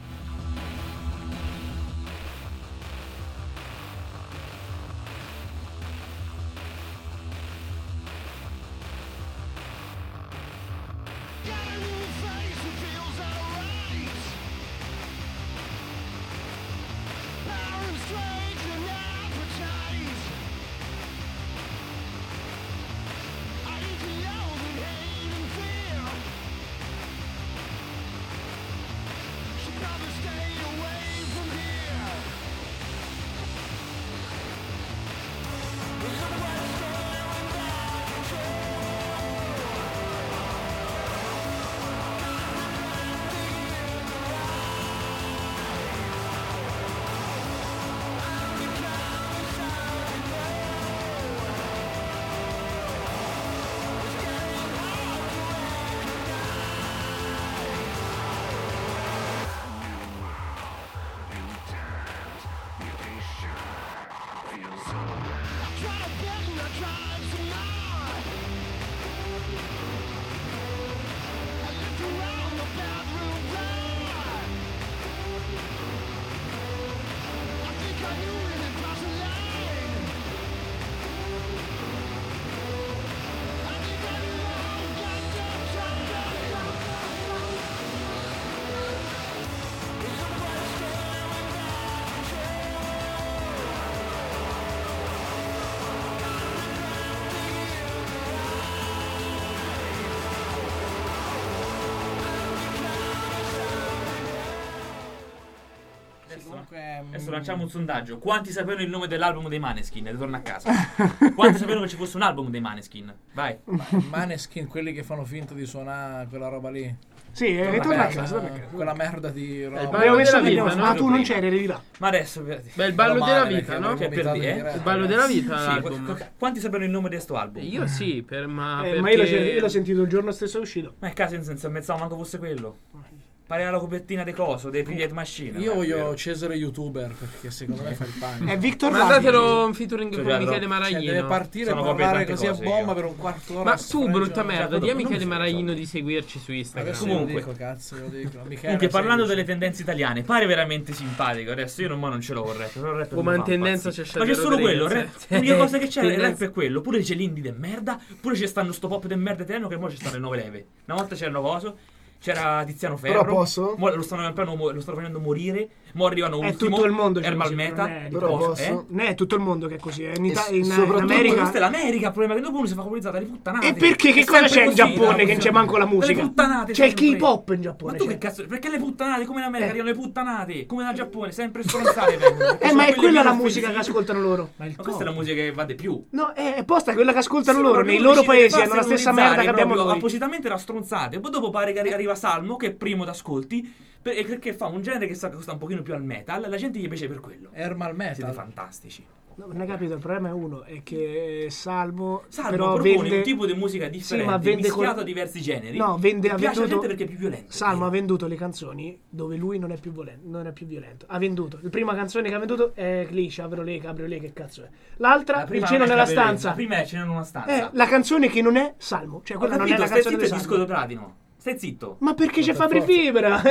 Adesso lanciamo un sondaggio. Quanti sapevano il nome dell'album dei Maneskin? E torna a casa. Quanti sapevano che ci fosse un album dei Maneskin? Vai. Maneskin, quelli che fanno finta di suonare quella roba lì. Sì, torna a casa. Quella merda di roba. Abbiamo messo vita, no? Tu non c'eri, eri di là. Ma adesso beh, il ballo della vita, no? Che per dire, Il ballo della vita, sì, l'album. Quanti sapevano il nome di questo album? Io sì, ma io l'ho sentito il giorno stesso è uscito. Ma è caso in senso, pensavo manco fosse quello. Pareva la copertina di coso, dei Private Machine. Io voglio Cesare youtuber perché secondo me fa il pane. È Victor Mandatelo un featuring con Michele Maraglino. Cioè, deve partire e parlare così a bomba per un quarto d'ora. Ma tu, brutta merda, di a Michele Maraglino di seguirci su Instagram. Comunque, Comunque, parlando delle tendenze italiane, pare veramente simpatico. Adesso io non ce l'ho corretto. Come in tendenza c'è Ma c'è solo quello, l'unica cosa che c'è, il rap è quello. Pure c'è l'indie de merda. Pure c'è stanno sto pop de merda eterno che ora ci stanno le nuove leve. Una volta c'erano coso. C'era Tiziano Ferro. Però posso? Lo stanno facendo morire. Mo arrivano è ultimo. tutto il mondo Herbal Meta. Però posso? Non è tutto il mondo che è così. In soprattutto America. Questa è l'America. Il problema è che dopo uno si fa comunizzata le puttanate. E perché? Che cosa c'è in Giappone che non c'è manco la musica? Le puttanate. C'è il K-pop in Giappone. Ma tu che cazzo? Perché le puttanate? Come in America arrivano le puttanate? Come dal Giappone? Sempre stronzate vengono. Ma è quella la musica che ascoltano loro. Ma questa è la musica che va di più. No, è posta quella che ascoltano loro. Nei loro paesi hanno la stessa merda che abbiamo noi. Appositamente da stronzate. Poi dopo pare che arriva Salmo, che è primo d'ascolti. Perché fa un genere che sta un pochino più al metal. La gente gli piace per quello. Herbal Metal. Siete fantastici. No, non hai capito, il problema è uno, è che Salmo però propone un tipo di musica differente, ma vende mischiato a diversi generi. No, piace alla gente perché è più violento. Salmo ha venduto le canzoni dove lui non è più violento. Ha venduto. La prima canzone che ha venduto è Cliché, Cabriolet, che cazzo è? L'altra, Il cielo nella stanza. La prima è Cielo in una stanza. La canzone che non è Salmo, cioè quella non è la canzone di Salmo. Disco di platino. Stai zitto. Ma perché c'è Fabri Fibra?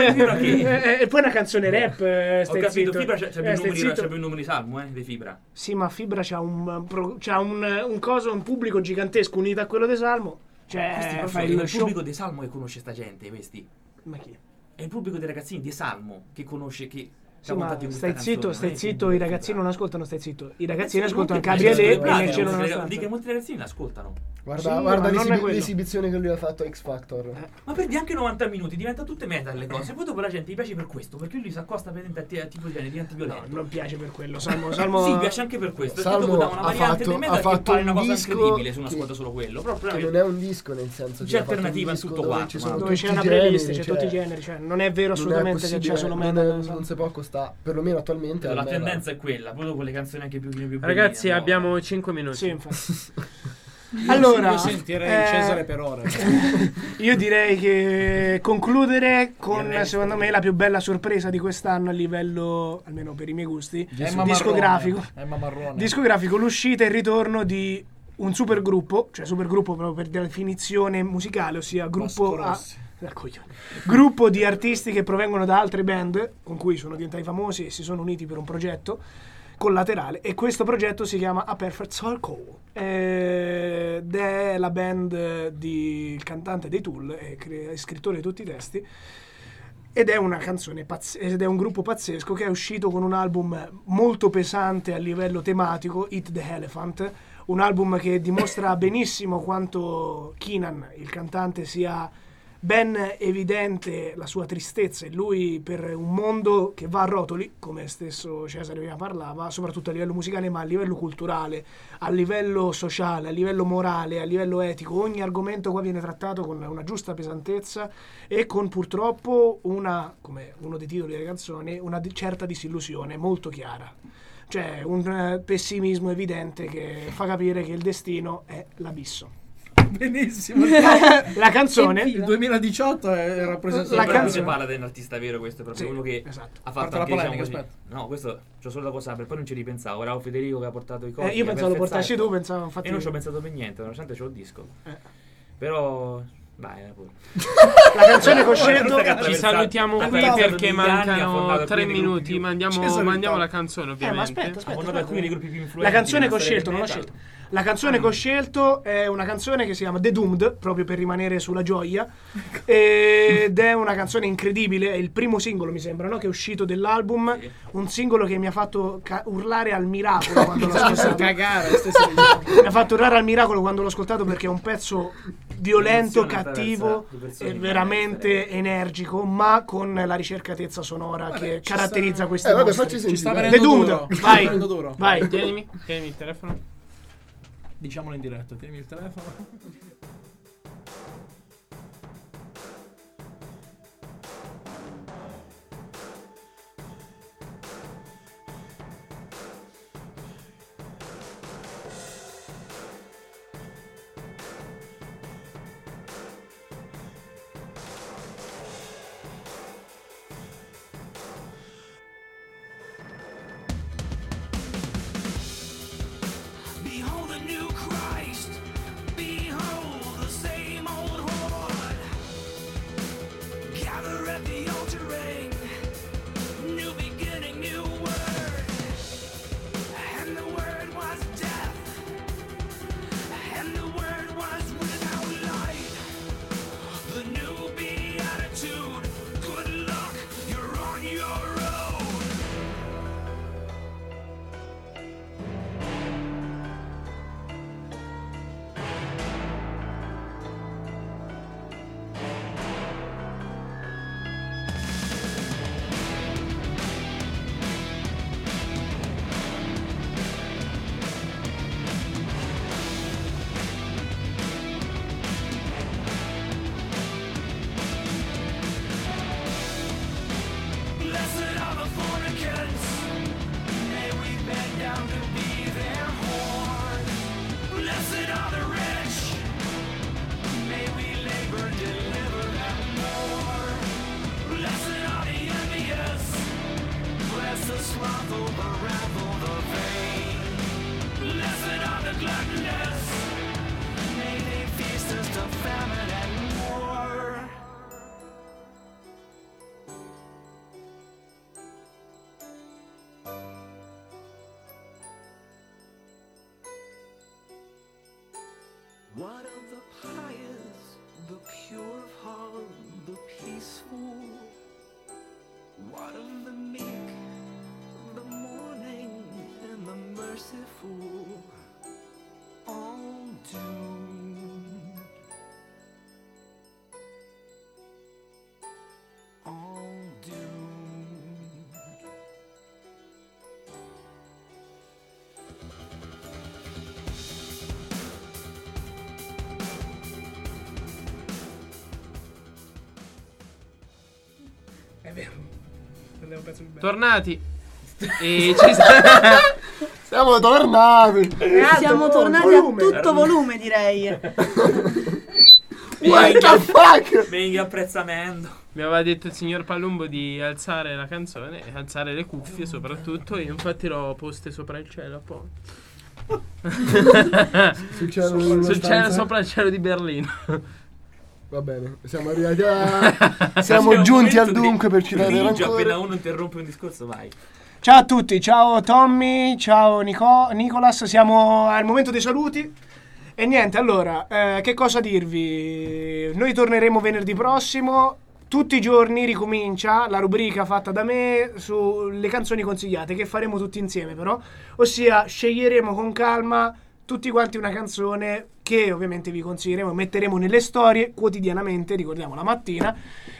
E poi una canzone rap. Ho capito, Fibra c'è più un numero di Salmo, di Fibra. Sì, ma Fibra c'ha un coso, un pubblico gigantesco unito a quello di Salmo. Cioè, è il pubblico di Salmo che conosce sta gente, questi. Ma chi? È il pubblico dei ragazzini di Salmo che conosce chi. Sì, ma stai zitto, i ragazzini non ascoltano, stai zitto. I ragazzini ascoltano Cabriolet e nel cielo non stanza. Dico che molti ragazzini l'ascoltano. Guarda l'esibizione che lui ha fatto a X Factor. Ma perdi anche 90 minuti, diventa tutte metal le cose. Poi dopo la gente gli piace per questo, perché lui si accosta per tipo di genere, diventa violento. Non piace per quello. Salmo sì, piace anche per questo. Perché Salmo dopo dà una variante di metal che pare una cosa disco incredibile se uno ascolta solo quello. Che non è un disco, nel senso c'è alternativa in tutto qua. Dove c'è una playlist, c'è tutti i generi. Cioè, non è vero assolutamente che c'è solo metal. Non si può accostare, perlomeno attualmente. La tendenza è quella, poi dopo le canzoni anche più ragazzi, abbiamo 5 minuti. Sì, infatti. Allora, io sentirei Cesare per ore. Io direi che concludere con secondo me la più bella sorpresa di quest'anno a livello, almeno per i miei gusti, discografico. Discografico, l'uscita e il ritorno di un supergruppo, cioè supergruppo proprio per definizione musicale, ossia gruppo di artisti che provengono da altre band con cui sono diventati famosi e si sono uniti per un progetto collaterale, e questo progetto si chiama A Perfect Circle ed è la band del cantante dei Tool e scrittore di tutti i testi, ed è una canzone ed è un gruppo pazzesco che è uscito con un album molto pesante a livello tematico, Eat the Elephant, un album che dimostra benissimo quanto Keenan, il cantante, sia ben evidente la sua tristezza e lui per un mondo che va a rotoli, come stesso Cesare prima parlava, soprattutto a livello musicale ma a livello culturale, a livello sociale, a livello morale, a livello etico. Ogni argomento qua viene trattato con una giusta pesantezza e con purtroppo come uno dei titoli delle canzoni, una certa disillusione molto chiara. Cioè un pessimismo evidente che fa capire che il destino è l'abisso. Benissimo. La canzone il 2018 è rappresentato. La canzone parla di un artista vero, questo è proprio uno che ha fatto anche, la polemica, no, questo c'ho solo da cosa sapere, poi non ci ripensavo. Era Federico che ha portato i cose. Io pensavo lo portassi tu, pensavo infatti. E non ci ho pensato per niente, nonostante c'ho il disco. Però vai pure. La canzone con scelto. Ci salutiamo qui perché mancano 3 minuti. Mandiamo la canzone, ovviamente. Ma aspetta. La canzone con scelto, non ho scelto. La canzone che ho scelto è una canzone che si chiama The Doomed, proprio per rimanere sulla gioia, ed è una canzone incredibile, è il primo singolo mi sembra, no? Che è uscito dell'album, un singolo che mi ha fatto urlare al miracolo quando l'ho ascoltato. Mi ha fatto urlare al miracolo quando l'ho ascoltato perché è un pezzo violento, cattivo e veramente energico, ma con la ricercatezza sonora che caratterizza questi mostri. Ci sta The Doomed, vai. Tienimi il telefono. Diciamolo in diretta, tieni il telefono. Behold a new Christ. Behold the same old horde. Gather at the altar ring. New beginning, new word. And the word was death. And the word was without light. The new beatitude. Good luck, you're on your own. Blessed are the fornicants. May we bend down to be their horn. Blessed are the rich. May we labor, deliver them more. Blessed are the envious. Bless the slothful, raffle the vain. Blessed are the gluttonous. May they feast us to famine and war. What of the pious, the pure of heart, the peaceful? What of the meek, the mourning, and the merciful? All doomed. prendevo un pezzo di bene. Tornati. E siamo tornati. Siamo tornati a tutto volume, direi. What the fuck? Venga apprezzamento. Mi aveva detto il signor Palumbo di alzare la canzone e alzare le cuffie soprattutto. E infatti l'ho poste sopra il cielo poi. Sul cielo sopra il cielo di Berlino. Va bene, siamo arrivati a... siamo giunti al dunque per citare ancora. Appena uno interrompe un discorso, vai. Ciao a tutti, ciao Tommy, ciao Nicolas, siamo al momento dei saluti. E niente, allora, che cosa dirvi? Noi torneremo venerdì prossimo. Tutti i giorni ricomincia la rubrica fatta da me sulle canzoni consigliate, che faremo tutti insieme però. Ossia, sceglieremo con calma tutti quanti una canzone che ovviamente vi consiglieremo, metteremo nelle storie quotidianamente, ricordiamo la mattina,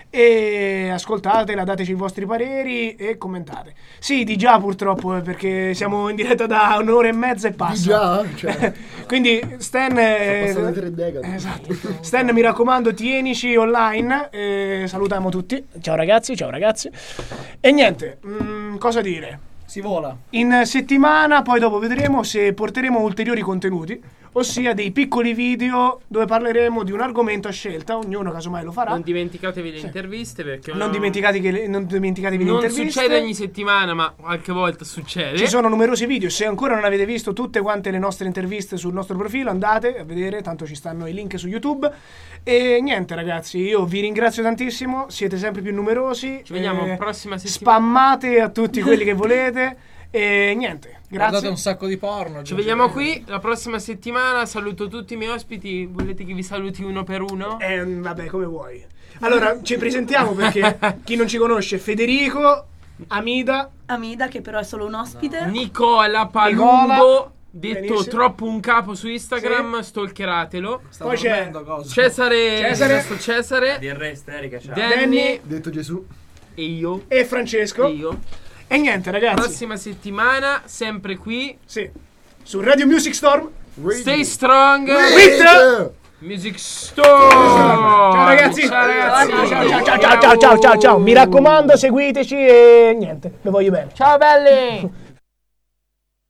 e ascoltatela, dateci i vostri pareri e commentate. Sì, di già purtroppo, perché siamo in diretta da un'ora e mezza e passa. Di già? Cioè. Quindi Stan, esatto. Stan, mi raccomando, tienici online, salutiamo tutti. Ciao ragazzi. E niente, cosa dire? Si vola. In settimana, poi dopo vedremo se porteremo ulteriori contenuti, ossia dei piccoli video dove parleremo di un argomento a scelta, ognuno casomai lo farà. Non dimenticatevi le interviste, perché non dimenticatevi le interviste. Non succede ogni settimana, ma qualche volta succede. Ci sono numerosi video, se ancora non avete visto tutte quante le nostre interviste sul nostro profilo, andate a vedere, tanto ci stanno i link su YouTube. E niente ragazzi, io vi ringrazio tantissimo, siete sempre più numerosi. Ci vediamo prossima settimana. Spammate a tutti quelli che volete. E niente, grazie. Guardate un sacco di porno. Ci vediamo qui la prossima settimana. Saluto tutti i miei ospiti. Volete che vi saluti uno per uno? Vabbè, come vuoi. Allora, ci presentiamo perché chi non ci conosce: Federico, Amida, che però è solo un ospite. Nicola Palumbo, detto benissimo. Troppo un capo su Instagram, stalkeratelo. Poi c'è Cesare, Di Arrest, Erika, ciao. Danny, detto Gesù, e io, e Francesco. e io. E niente ragazzi, Prossima settimana, sempre qui, sì, su Radio Music Storm. Stay strong with Music Storm. Ciao ragazzi. Ciao. Mi raccomando, seguiteci e niente, vi voglio bene. Ciao belli.